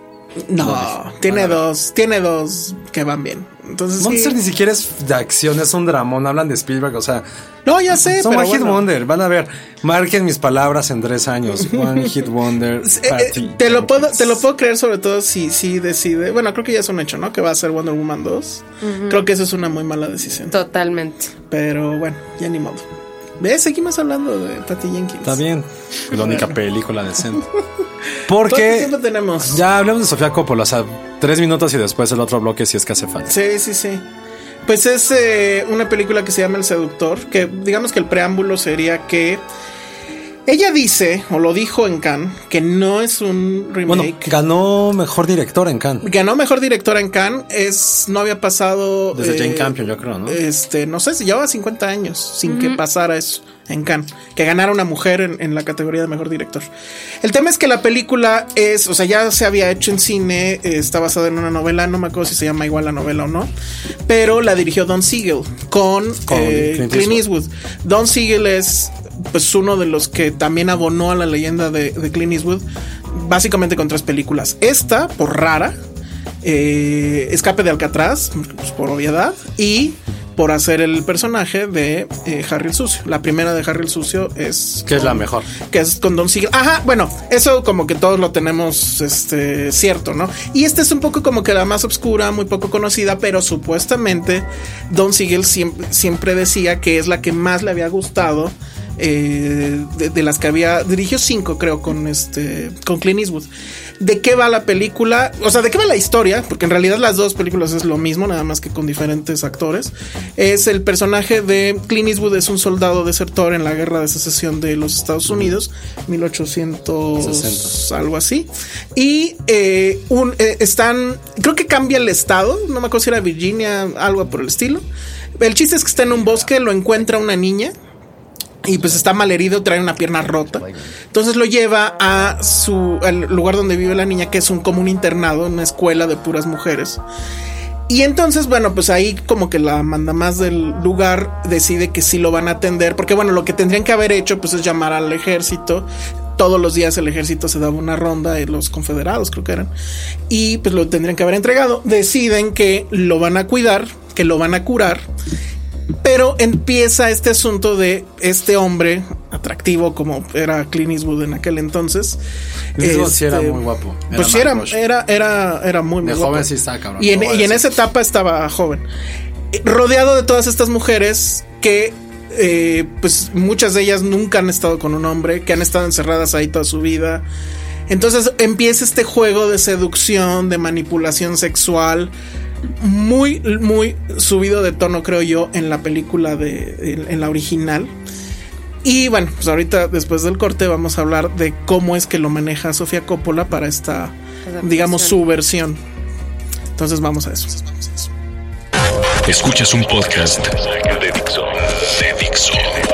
No, tiene dos, tiene dos que van bien. Entonces, sí. Monster ni siquiera es de acción, es un dramón. Hablan de Spielberg, o sea, No, ya sé, son pero One Hit bueno. Wonder. Van a ver, marquen mis palabras en tres años. One Hit Wonder. Eh, eh, Patty te lo puedo, Jenkins. te lo puedo creer, sobre todo si, si decide. Bueno, creo que ya es un hecho, ¿no? Que va a ser Wonder Woman dos. Creo que eso es una muy mala decisión. Totalmente. Pero bueno, ya ni modo. ¿Ves? Seguimos hablando de Patty Jenkins. Está bien. La única película decente. ¿Cuánto Porque tiempo tenemos? ya hablamos de Sofía Coppola, o sea, tres minutos y después el otro bloque si es que hace falta. Sí, sí, sí. Pues es eh, una película que se llama El Seductor, que digamos que el preámbulo sería que ella dice, o lo dijo en Cannes, que no es un remake. Bueno, ganó mejor director en Cannes. Ganó mejor directora en Cannes, es, no había pasado... Desde eh, Jane Campion, yo creo, ¿no? Este, no sé si llevaba cincuenta años sin que pasara eso en Cannes, que ganara una mujer en, en la categoría de mejor director. El tema es que la película es, o sea, ya se había hecho en cine, eh, está basada en una novela, no me acuerdo si se llama igual la novela o no, pero la dirigió Don Siegel con, Con eh, Clint Clint Eastwood. Eastwood. Don Siegel es pues uno de los que también abonó a la leyenda de, de Clint Eastwood, básicamente con tres películas. Esta, por rara, eh, Escape de Alcatraz, pues, por obviedad, y por hacer el personaje de eh, Harry el Sucio. La primera de Harry el Sucio es... Que es la con- mejor. Que es con Don Siegel. Ajá, bueno, eso como que todos lo tenemos este, cierto, ¿no? Y esta es un poco como que la más oscura, muy poco conocida, pero supuestamente Don Siegel siempre, siempre decía que es la que más le había gustado eh, de, de las que había, dirigió cinco creo con este con Clint Eastwood. ¿De qué va la película? O sea, ¿de qué va la historia? Porque en realidad las dos películas es lo mismo, nada más que con diferentes actores. Es el personaje de Clint Eastwood, es un soldado desertor en la guerra de secesión de los Estados Unidos, mil ochocientos sesenta, algo así. Y eh, un, eh, están, creo que cambia el estado, no me acuerdo si era Virginia, algo por el estilo. El chiste es que está en un bosque, lo encuentra una niña. Y pues está malherido, trae una pierna rota. Entonces lo lleva a su al lugar donde vive la niña, que es un como un internado, una escuela de puras mujeres. Y entonces, bueno, pues ahí como que la mandamás del lugar decide que sí lo van a atender, porque bueno, lo que tendrían que haber hecho pues es llamar al ejército. Todos los días el ejército se daba una ronda, los confederados creo que eran, y pues lo tendrían que haber entregado. Deciden que lo van a cuidar, que lo van a curar. Pero empieza este asunto de este hombre atractivo como era Clint Eastwood en aquel entonces. Este, este, sí era muy guapo. Era pues sí era, era, era, era muy, muy de guapo. Joven sí estaba cabrón. Y en, y en esa etapa estaba joven. Rodeado de todas estas mujeres que eh, pues muchas de ellas nunca han estado con un hombre, que han estado encerradas ahí toda su vida. Entonces empieza este juego de seducción, de manipulación sexual, muy, muy subido de tono, creo yo, en la película de, en, en la original. Y bueno, pues ahorita después del corte vamos a hablar de cómo es que lo maneja Sofía Coppola para esta, digamos, su versión. Entonces vamos a eso. Vamos a eso. Escuchas un podcast de Dixo. De Dixo.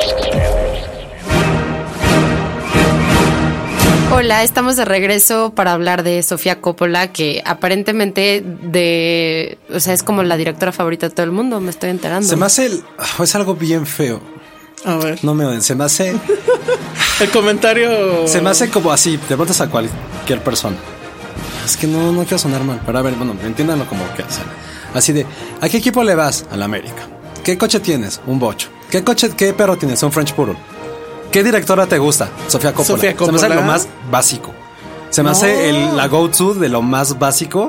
Hola, estamos de regreso para hablar de Sofía Coppola, que aparentemente de, o sea, es como la directora favorita de todo el mundo, me estoy enterando. Se me hace el, es algo bien feo. A ver. No me oyen, se me hace el comentario. Se me hace como así, te preguntas a cualquier persona. Es que no, no quiero sonar mal, pero a ver, bueno, entiéndanlo como que hacen. Así de, ¿a qué equipo le vas? A la América. ¿Qué coche tienes? Un bocho. ¿Qué coche, qué perro tienes? Un French Poodle. ¿Qué directora te gusta? Sofía Coppola. Sofía Coppola. Se me hace lo más básico. Se me no. hace el, la go-to de lo más básico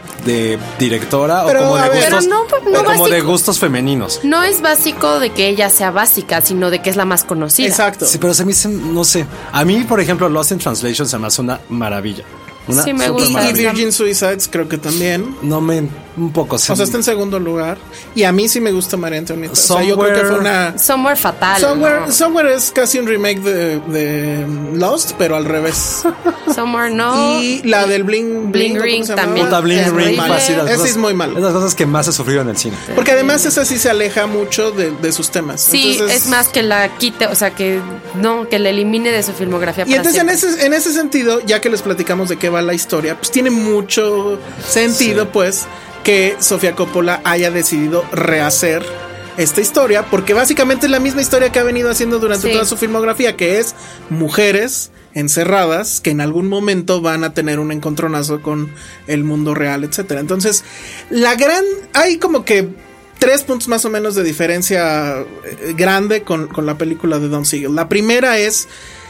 de directora pero, o como de ver, gustos no, no o como de gustos femeninos. No es básico de que ella sea básica, sino de que es la más conocida. Exacto. Sí, pero se me dice, no sé. A mí, por ejemplo, Lost in Translation se me hace una maravilla. Una sí, me gusta. Y Virgin Suicides creo que también. No me... Un poco. O sea, está en segundo lugar. Y a mí sí me gusta María Antonieta. O sea, yo creo que fue una... Somewhere fatal. Somewhere, no. Somewhere es casi un remake de, de Lost, pero al revés. Somewhere no. Y la del Bling Bling, Bling Ring también. Puta Bling Ring. Esa es muy malo. Es las cosas que más he sufrido en el cine. Porque además esa sí se aleja mucho de, de sus temas. Sí, entonces, es más que la quite, o sea, que no, que la elimine de su filmografía. Y entonces en ese, en ese sentido, ya que les platicamos de qué va la historia, pues tiene mucho sentido, sí. pues, que Sofía Coppola haya decidido rehacer esta historia, porque básicamente es la misma historia que ha venido haciendo durante sí. toda su filmografía, que es mujeres encerradas que en algún momento van a tener un encontronazo con el mundo real, etcétera. Entonces, la gran... hay como que tres puntos más o menos de diferencia grande con, con la película de Don Siegel. La primera es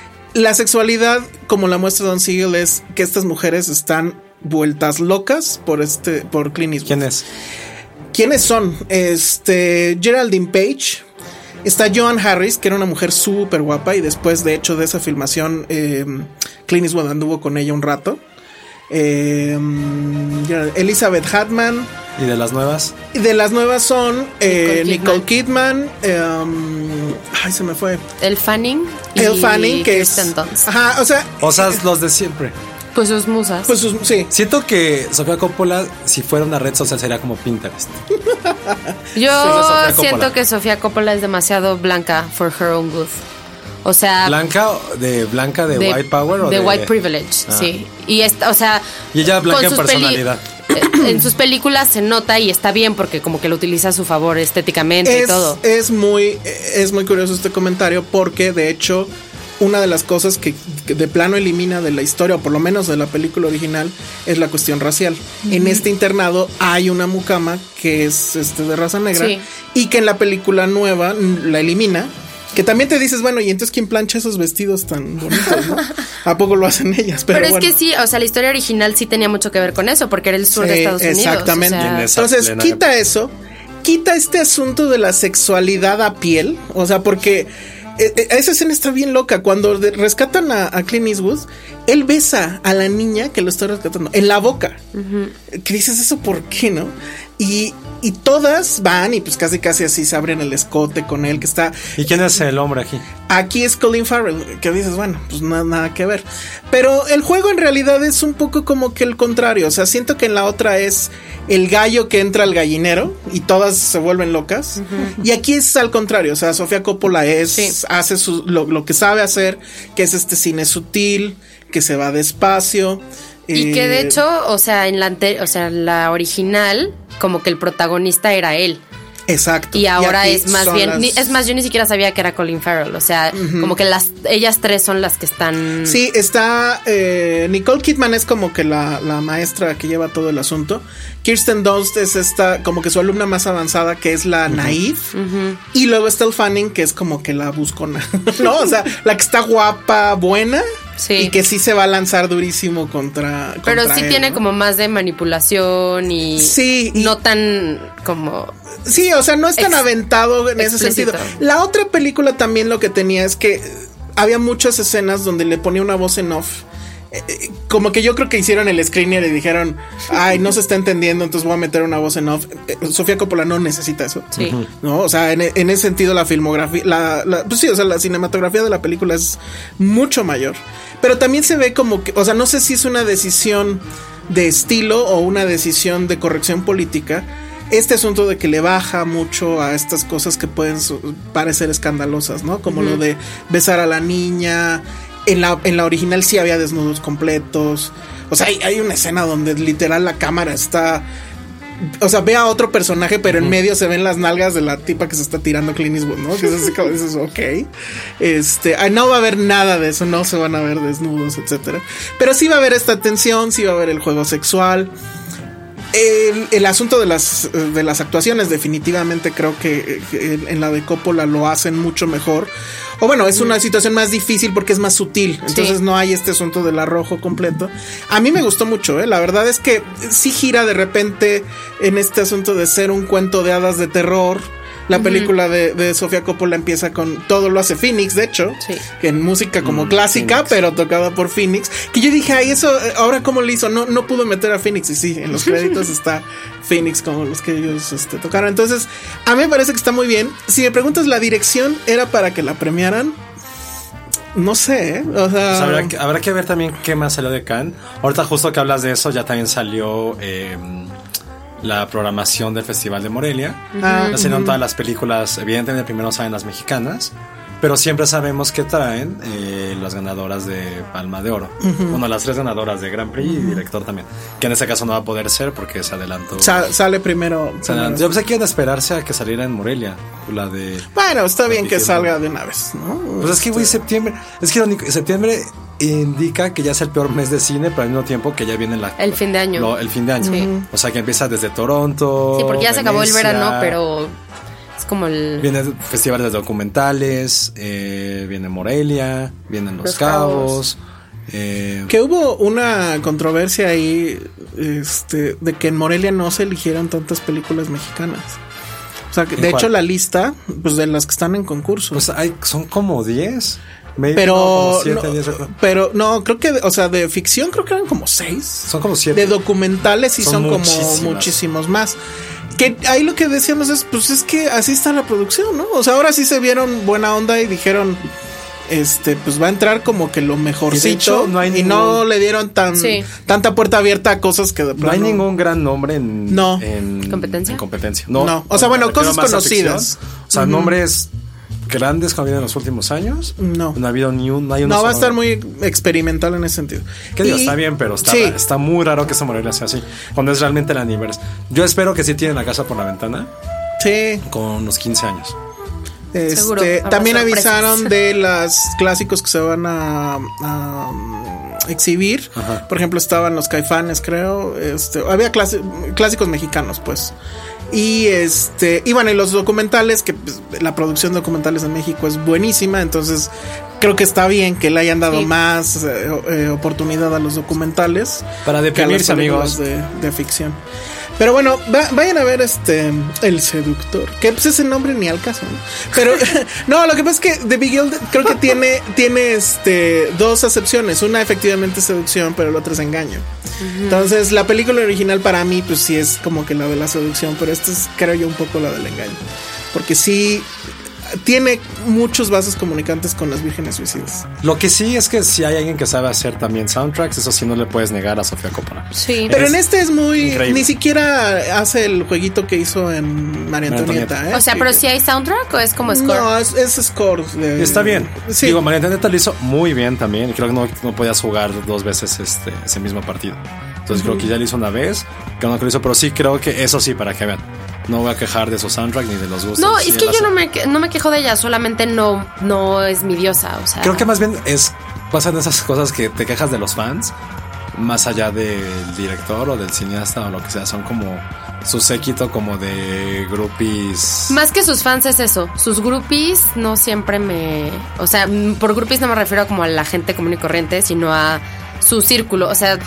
la sexualidad, como la muestra Don Siegel, es que estas mujeres están vueltas locas por este, por Clint Eastwood. ¿Quién es? ¿Quiénes son? Este, Geraldine Page. Está Joan Harris, que era una mujer súper guapa, y después, de hecho, de esa filmación, eh, Clint Eastwood anduvo con ella un rato. Eh, Elizabeth Hartman. ¿Y de las nuevas? Y de las nuevas son eh, Nicole Kidman. Nicole Kidman eh, um, ay, se me fue. Elle Fanning. Elle Fanning, que es. Dunst. Ajá, o sea. O sea, los de siempre. Pues sus musas. Pues sus, sí. Siento que Sofía Coppola, si fuera una red social, sería como Pinterest. Yo sí, siento que Sofía Coppola es demasiado blanca for her own good. O sea, blanca de blanca de, de white power o de, de white privilege, ah. sí. Y esta, o sea, y ella blanca en personalidad. Peli- en sus películas se nota y está bien porque como que lo utiliza a su favor estéticamente es, y todo. Es muy es muy curioso este comentario porque de hecho una de las cosas que, que de plano elimina de la historia, o por lo menos de la película original, es la cuestión racial. Uh-huh. En este internado hay una mucama que es este de raza negra, sí. y que en la película nueva la elimina. Que también te dices, bueno, ¿y entonces quién plancha esos vestidos tan bonitos, no? ¿A poco lo hacen ellas? Pero, Pero es bueno. que sí, o sea, la historia original sí tenía mucho que ver con eso, porque era el sur sí, de Estados exactamente. Unidos. Exactamente. O sea, entonces, quita eso, quita este asunto de la sexualidad a piel, o sea, porque eh, esa escena está bien loca. Cuando de, rescatan a, a Clint Eastwood, él besa a la niña que lo está rescatando en la boca. Uh-huh. Que dices, ¿eso por qué, no? Y, y todas van y pues casi casi así se abren el escote con él que está... ¿Y quién es el hombre aquí? Aquí es Colin Farrell, que dices, bueno, pues nada, nada que ver. Pero el juego en realidad es un poco como que el contrario. O sea, siento que en la otra es el gallo que entra al gallinero y todas se vuelven locas. Uh-huh. Y aquí es al contrario. O sea, Sofía Coppola es, sí. hace su, lo, lo que sabe hacer, que es este cine sutil, que se va despacio. Y eh, que de hecho, o sea, en la ante- o sea, la original, como que el protagonista era él. Exacto. Y ahora y es más bien, las... ni, es más, yo ni siquiera sabía que era Colin Farrell. O sea, uh-huh. como que las ellas tres son las que están. Sí, está eh, Nicole Kidman es como que la, la maestra que lleva todo el asunto. Kirsten Dunst es esta, como que su alumna más avanzada, que es la uh-huh. naive. Uh-huh. Y luego está el Fanning, que es como que la buscona. ¿No? O sea, la que está guapa, buena. Sí. Y que sí se va a lanzar durísimo contra, contra Pero sí él, tiene ¿no? como más de manipulación y sí, y no tan como... Sí, o sea, no es tan ex- aventado en explícito. ese sentido. La otra película también lo que tenía es que había muchas escenas donde le ponía una voz en off. Eh, como que yo creo que hicieron el screener y dijeron, ay, no se está entendiendo, entonces voy a meter una voz en off. Eh, Sofía Coppola no necesita eso. Sí. No, o sea, en, en ese sentido la filmografía, la, la, pues sí, o sea, la cinematografía de la película es mucho mayor. Pero también se ve como que, o sea, no sé si es una decisión de estilo o una decisión de corrección política. Este asunto de que le baja mucho a estas cosas que pueden su- parecer escandalosas, ¿no? Como uh-huh. lo de besar a la niña. En la, en la original sí había desnudos completos. O sea, hay, hay una escena donde literal la cámara está... O sea, ve a otro personaje, pero en uh-huh. medio se ven las nalgas de la tipa que se está tirando Clint Eastwood, ¿no? Que es así como dices, ok. Este, no va a haber nada de eso, no se van a ver desnudos, etcétera. Pero sí va a haber esta tensión, sí va a haber el juego sexual. El, el asunto de las, de las actuaciones, definitivamente creo que, que en la de Coppola lo hacen mucho mejor. O bueno, es una situación más difícil porque es más sutil. Entonces sí. no hay este asunto del arrojo completo. A mí me gustó mucho, ¿eh? La verdad es que sí gira de repente en este asunto de ser un cuento de hadas de terror. La uh-huh. película de, de Sofía Coppola empieza con... Todo lo hace Phoenix, de hecho. Sí. Que en música como mm, clásica, Phoenix. Pero tocada por Phoenix. Que yo dije, ay, eso... Ahora, ¿cómo le hizo? No, no pudo meter a Phoenix. Y sí, en los créditos está Phoenix como los que ellos este, tocaron. Entonces, a mí me parece que está muy bien. Si me preguntas, ¿la dirección era para que la premiaran? No sé, ¿eh? O sea... Pues habrá, que, habrá que ver también qué más salió de Cannes. Ahorita justo que hablas de eso, ya también salió... Eh, la programación del Festival de Morelia. Ah, ya salieron uh-huh. todas las películas. Evidentemente primero salen las mexicanas, pero siempre sabemos que traen eh, las ganadoras de Palma de Oro. Uh-huh. Bueno, las tres ganadoras de Grand Prix uh-huh. y director también, que en este caso no va a poder ser porque se adelantó. Sa- sale primero, se adelantó. Yo pensé que iban a esperarse a que saliera en Morelia la de... Bueno, está bien que salga de una vez, ¿no? Pues es que güey, septiembre es que irónico, septiembre indica que ya es el peor mes de cine, pero al mismo tiempo que ya viene la, el fin de año. Lo, el fin de año. Sí. O sea, que empieza desde Toronto. Sí, porque ya Venecia, se acabó el verano, pero es como el... Vienen festivales de documentales, eh, viene Morelia, vienen Los, Los Cabos. Cabos. Eh, que hubo una controversia ahí este, de que en Morelia no se eligieran tantas películas mexicanas. O sea, que, de cuál? hecho la lista pues de las que están en concurso. Pues hay, son como diez. Maybe pero no, siete, no, diez, pero no, creo que, o sea, de ficción creo que eran como seis. Son como siete. De documentales sí son, son como muchísimas. muchísimos más. Que ahí lo que decíamos es, pues es que así está la producción, ¿no? O sea, ahora sí se vieron buena onda y dijeron, este, pues va a entrar como que lo mejorcito. Y, hecho, no, hay y ningún... no le dieron tan sí. tanta puerta abierta a cosas que de plano... No hay ningún gran nombre en, no. en competencia. En competencia. No, no. O sea, bueno, cosas conocidas. O sea, uh-huh. nombres grandes que ha habido en los últimos años. No. No ha habido ni un... No, hay no va a estar muy experimental en ese sentido. Que digo, está bien, pero está, sí. está muy raro que esta Morelia sea así. Cuando es realmente el aniversario. Yo espero que sí tienen La Casa por la Ventana. Sí. Con unos quince años. Este, Seguro, también avisaron de los clásicos que se van a, a exhibir. Ajá. Por ejemplo, estaban Los Caifanes, creo. Este, había clase, clásicos mexicanos, pues. Y este, y bueno, y los documentales, que pues, la producción de documentales en México es buenísima, entonces creo que está bien que le hayan dado sí. más eh, eh, oportunidad a los documentales para deprimirse, amigos de, de ficción. Pero bueno, va, vayan a ver este El Seductor, que pues ese nombre ni al caso, ¿no? Pero no, lo que pasa es que The Beguiled creo que tiene, tiene este dos acepciones. Una efectivamente es seducción, pero la otra es engaño. Uh-huh. Entonces la película original para mí pues sí es como que la de la seducción, pero esta es creo yo un poco la del engaño. Porque sí tiene muchos vasos comunicantes con las vírgenes suicidas. Lo que sí es que si hay alguien que sabe hacer también soundtracks, eso sí no le puedes negar a Sofía Coppola. Sí. Pero es en este es muy... increíble. Ni siquiera hace el jueguito que hizo en María Antonieta, ¿eh? O sea, pero si hay soundtrack o es como score. No, es, es score. De, Está bien. Sí. Digo, María Antonieta lo hizo muy bien también. Y creo que no, no podías jugar dos veces este, ese mismo partido. Entonces uh-huh. creo que ya lo hizo una vez. Que no lo hizo, pero sí creo que eso sí, para que vean. No voy a quejar de su soundtrack ni de los gustos. No, sí, es que yo hace... no me, no me quejo de ella, solamente no, no es mi diosa, o sea. Creo que más bien es pasan esas cosas que te quejas de los fans, más allá del director o del cineasta o lo que sea, son como su séquito como de groupies. Más que sus fans es eso, sus groupies no siempre me... O sea, por groupies no me refiero como a la gente común y corriente, sino a su círculo, o sea...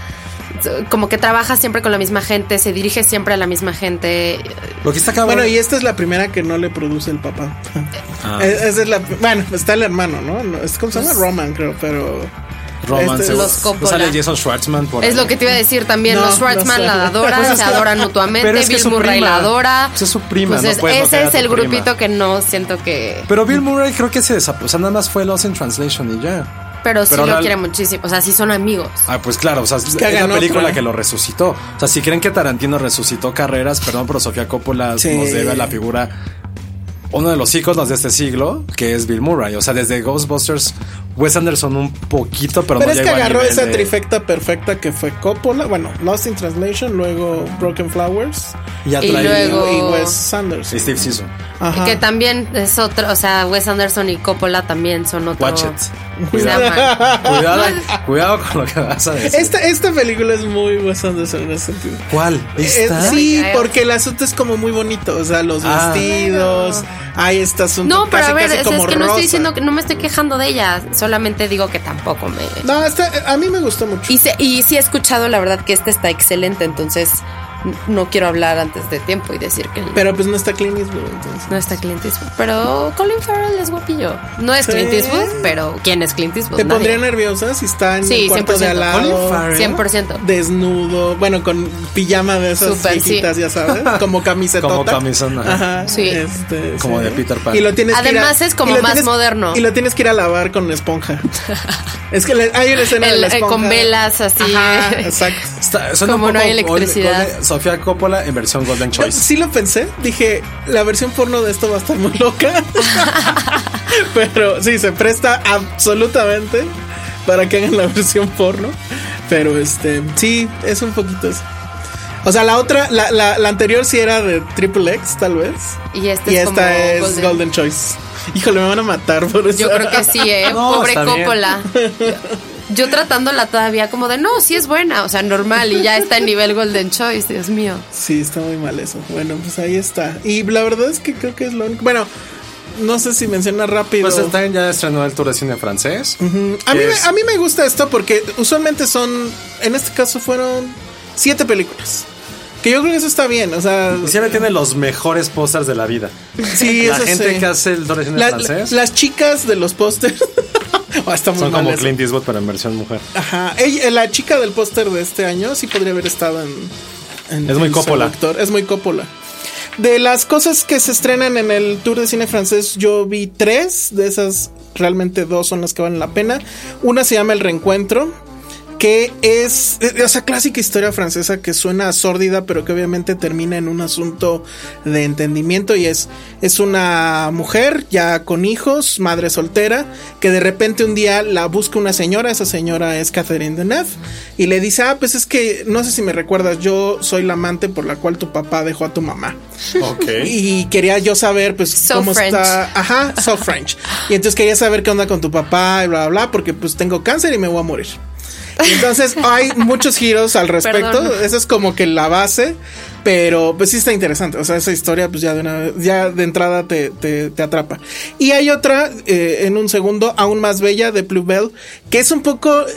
Como que trabaja siempre con la misma gente, se dirige siempre a la misma gente. Lo que está acá, bueno, y esta es la primera que no le produce el papá. Ah. Esa es la, bueno, está el hermano, ¿no? Es como se llama Roman, creo, pero Roman, este, los Coppola. Sale Jason Schwartzman por Es ahí. lo que te iba a decir también. No, los Schwartzman no sé. la adoran, Pues se adoran mutuamente. Es que Bill es Murray prima. la adora. Pues es su prima. Pues no es, ese es el grupito prima. que no siento que. Pero Bill Murray creo que se desapareció. O sea, nada más fue Lost in Translation y ya. Pero sí Pero lo real... quiere muchísimo. O sea, sí son amigos. Ah, pues claro, o sea, es, que es la película otra. que lo resucitó. O sea, si creen que Tarantino resucitó carreras, perdón, pero Sofía Coppola sí. nos debe a la figura, uno de los íconos de este siglo, que es Bill Murray. O sea, desde Ghostbusters, Wes Anderson un poquito, pero, pero no es que llegó a agarró nivel esa de... trifecta perfecta que fue Coppola, bueno, Lost in Translation, luego Broken Flowers Y, Y luego- y Wes Anderson. Y Steve Zissou. Ajá. Que también es otro. O sea, Wes Anderson y Coppola también son otro. Watch it. Se Cuidado. llaman. Cuidado, cuidado con lo que vas a decir. Esta, esta película es muy Wes Anderson en ese sentido. ¿Cuál? Eh, ¿Esta? sí, Ay, porque el asunto es como muy bonito, o sea, los Ah. vestidos, hay este asunto No, pero casi, a ver, casi es, como es que no estoy rosa. diciendo que no me estoy quejando de ella, solamente digo que tampoco me. No, esta, a mí me gustó mucho. Y, se, y sí he escuchado, la verdad, que esta está excelente, entonces n- no quiero hablar antes de tiempo y decir que Pero pues no está Clint Eastwood, entonces. no está Clint Eastwood. Pero Colin Farrell es guapillo. No es Sí. Clint Eastwood, pero ¿quién es Clint Eastwood? ¿Te Nadie. pondría nerviosa si está en Sí, el cuarto de al cien por ciento. lado? Colin Farrell. cien por ciento. Desnudo, bueno, con pijama de esas Súper, viejitas, sí. ya sabes, como camisetota. Como camisón, ajá. Ajá. Sí. Este, Como sí. de Peter Pan. Y lo tienes que ir a- Además es como y lo más tienes- moderno. Y lo tienes que ir a lavar con esponja. Es que le- hay una escena de El- la eh, esponja. con velas así. Ajá, exacto. Está- suena Como un no poco hay electricidad. Golden- Sofía Coppola en versión Golden Yo Choice. sí lo pensé, dije, la versión porno de esto va a estar muy loca. Pero sí, se presta absolutamente para que hagan la versión porno. Pero este, sí, es un poquito eso. O sea, la otra, la, la, la anterior sí era de Triple X, tal vez. Y esta Y es esta como es Golden. Golden. Choice. Híjole, me van a matar por eso. Yo creo que sí, ¿eh? No, Pobre está bien. Coppola. Yo tratándola todavía como de, no, sí es buena, o sea, normal, y ya está en nivel Golden Choice, Dios mío. Sí, está muy mal eso. Bueno, pues ahí está. Y la verdad es que creo que es lo único. Bueno, no sé si menciona rápido. Pues también ya estrenó el tour de cine francés. Ujú. A, mí, que me- es- a mí me gusta esto porque usualmente son, en este caso fueron siete películas. Que yo creo que eso está bien, o sea... Y siempre tiene los mejores pósters de la vida. Sí, La eso gente sí. que hace el tour de cine La- francés las chicas de los pósters... Oh, está muy son mal como eso. Clint Eastwood, pero en versión mujer. Ajá. Ella- la chica del póster de este año sí podría haber estado en... en- Es muy en Coppola. Seductor. Es muy Coppola. De las cosas que se estrenan en el Tour de Cine Francés, yo vi tres. De esas, realmente dos son las que valen la pena. Una se llama El Reencuentro, que es esa clásica historia francesa que suena sórdida, pero que obviamente termina en un asunto de entendimiento. Y es, es una mujer ya con hijos, madre soltera, que de repente un día la busca una señora. Esa señora es Catherine Deneuve, y le dice: ah, pues es que no sé si me recuerdas, yo soy la amante por la cual tu papá dejó a tu mamá. Ok. Y quería yo saber, pues, So cómo French. está. Ajá, so French. Y entonces quería saber qué onda con tu papá y bla, bla, bla, porque pues tengo cáncer y me voy a morir. Y entonces hay muchos giros al respecto. Perdón. Esa es como que la base. Pero pues sí está interesante. O sea, esa historia pues ya de una vez- ya de entrada te, te, te atrapa. Y hay otra, eh, en un segundo, aún más bella, de Plus Belle, que es un poco... eh,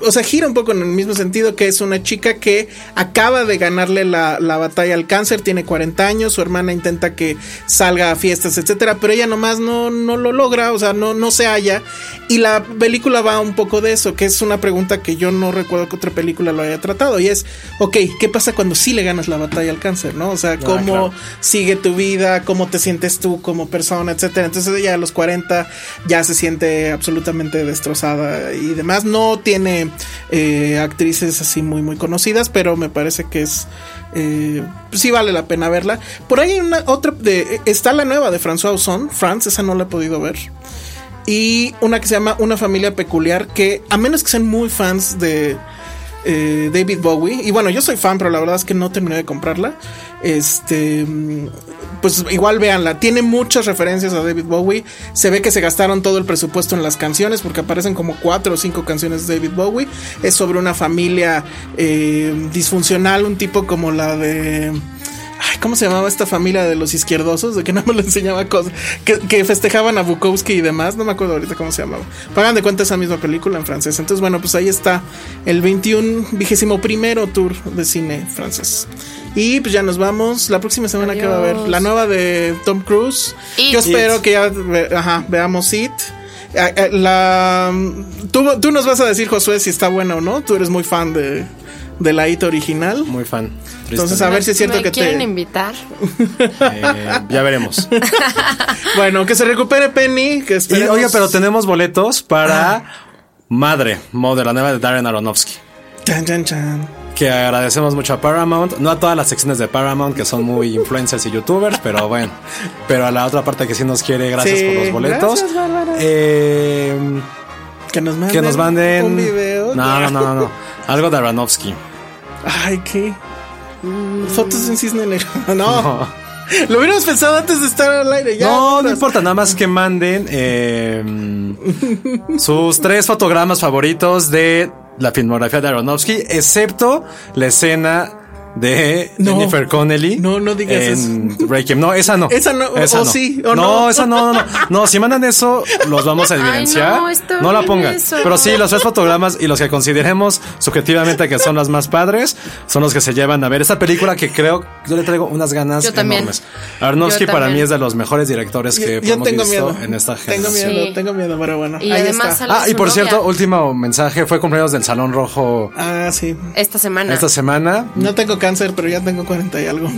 o sea, gira un poco en el mismo sentido, que es una chica que acaba de ganarle la, la batalla al cáncer, tiene cuarenta años, su hermana intenta que salga a fiestas, etcétera, pero ella nomás no, no lo logra, o sea, no, no se halla. Y la película va un poco de eso, que es una pregunta que yo no recuerdo que otra película lo haya tratado, y es, ok, ¿qué pasa cuando sí le ganas la batalla al cáncer, no? O sea, ¿cómo ah, claro. sigue tu vida? ¿Cómo te sientes tú como persona, etcétera? Entonces ella a los cuarenta ya se siente absolutamente destrozada y demás. No tiene eh, actrices así muy muy conocidas, pero me parece que es eh, sí vale la pena verla. Por ahí hay una otra de, está la nueva de François Ozon, France, esa no la he podido ver. Y una que se llama Una familia peculiar, que a menos que sean muy fans de eh, David Bowie, y bueno, yo soy fan, pero la verdad es que no terminé de comprarla. Este, pues igual véanla, tiene muchas referencias a David Bowie. Se ve que se gastaron todo el presupuesto en las canciones, porque aparecen como cuatro o cinco canciones de David Bowie. Es sobre una familia eh, disfuncional, un tipo como la de... Ay, ¿cómo se llamaba esta familia de los izquierdosos? De que no me lo enseñaba cosas. Que, que festejaban a Bukowski y demás. No me acuerdo ahorita cómo se llamaba. Pagan de cuenta esa misma película en francés. Entonces, bueno, pues ahí está el veintiuno, vigésimo primero tour de cine francés. Y pues ya nos vamos. La próxima semana Adiós. Que va a haber la nueva de Tom Cruise. It. Yo espero It. que ya ajá, veamos It. La, tú, tú nos vas a decir, Josué, si está buena o no. Tú eres muy fan de... de la It original. Muy fan. Entonces a ver si es cierto que te... ¿Me quieren invitar? Eh, ya veremos. Bueno, que se recupere Penny, que esperemos... Y, oye, pero tenemos boletos para ah. Madre, Mother, la nueva de Darren Aronofsky. Chan, chan, chan. Que agradecemos mucho a Paramount. No a todas las secciones de Paramount, que son muy influencers y youtubers, pero bueno. Pero a la otra parte que sí nos quiere, gracias sí, por los boletos. Gracias, Bárbara. Eh... Que nos manden, que nos manden un video. No, no, no, no, no. Algo de Aronofsky. Ay, ¿qué? Mm. Fotos en cisne negro. No. no. Lo hubiéramos pensado antes de estar al aire. Ya, no, no importa. Nada más que manden eh, sus tres fotogramas favoritos de la filmografía de Aronofsky, excepto la escena de no, Jennifer Connelly. No, no digas en eso. Requiem. No, esa no. Esa no. Esa o no. sí, o no. No, esa no, no, no. No, si mandan eso, los vamos a evidenciar. Ay, no, no la pongan. Eso. Pero sí, los tres fotogramas y los que consideremos subjetivamente que son las más padres, son los que se llevan a ver esta película, que creo, yo le traigo unas ganas yo enormes. Aronofsky para mí es de los mejores directores que yo, yo hemos tengo visto miedo. en esta generación. Tengo miedo, sí. tengo miedo, pero bueno. Y ahí además está. Ah, y por novia. cierto, último mensaje, fue cumpleaños del Salón Rojo. Ah, sí. Esta semana. Esta semana. No tengo cáncer, pero ya tengo cuarenta y algo.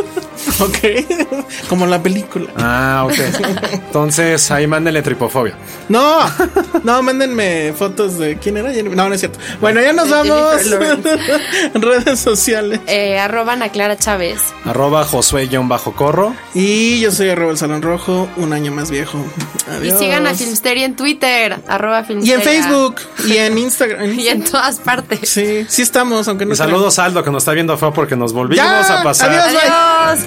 Ok. Como la película. Ah, ok. Entonces ahí mándenle tripofobia. No, no, mándenme fotos de quién era. No, no es cierto. Bueno, ya nos vamos. En redes sociales. Eh, arroba Ana Clara Chávez. Arroba Josué-Corro. Y yo soy arroba el Salón Rojo, un año más viejo. Adiós. Y sigan a Filmsteria en Twitter, arroba Filmsteria. Y en Facebook, y en Instagram. Y en todas partes. Sí, sí estamos, aunque no. Y saludos a Aldo, que nos está viendo feo porque nos volvimos ya, a pasar. Adiós, adiós.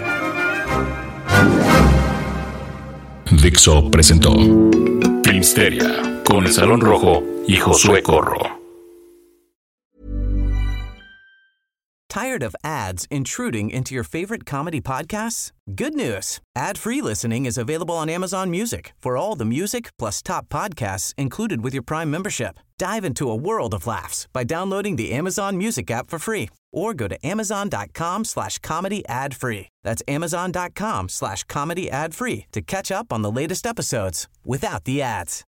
Dixo presentó Filmsteria con el Salón Rojo y Josué Corro. Tired of ads intruding into your favorite comedy podcasts? Good news. Ad-free listening is available on Amazon Music for all the music plus top podcasts included with your Prime membership. Dive into a world of laughs by downloading the Amazon Music app for free or go to amazon.com slash comedy ad free. That's amazon.com slash comedy ad free to catch up on the latest episodes without the ads.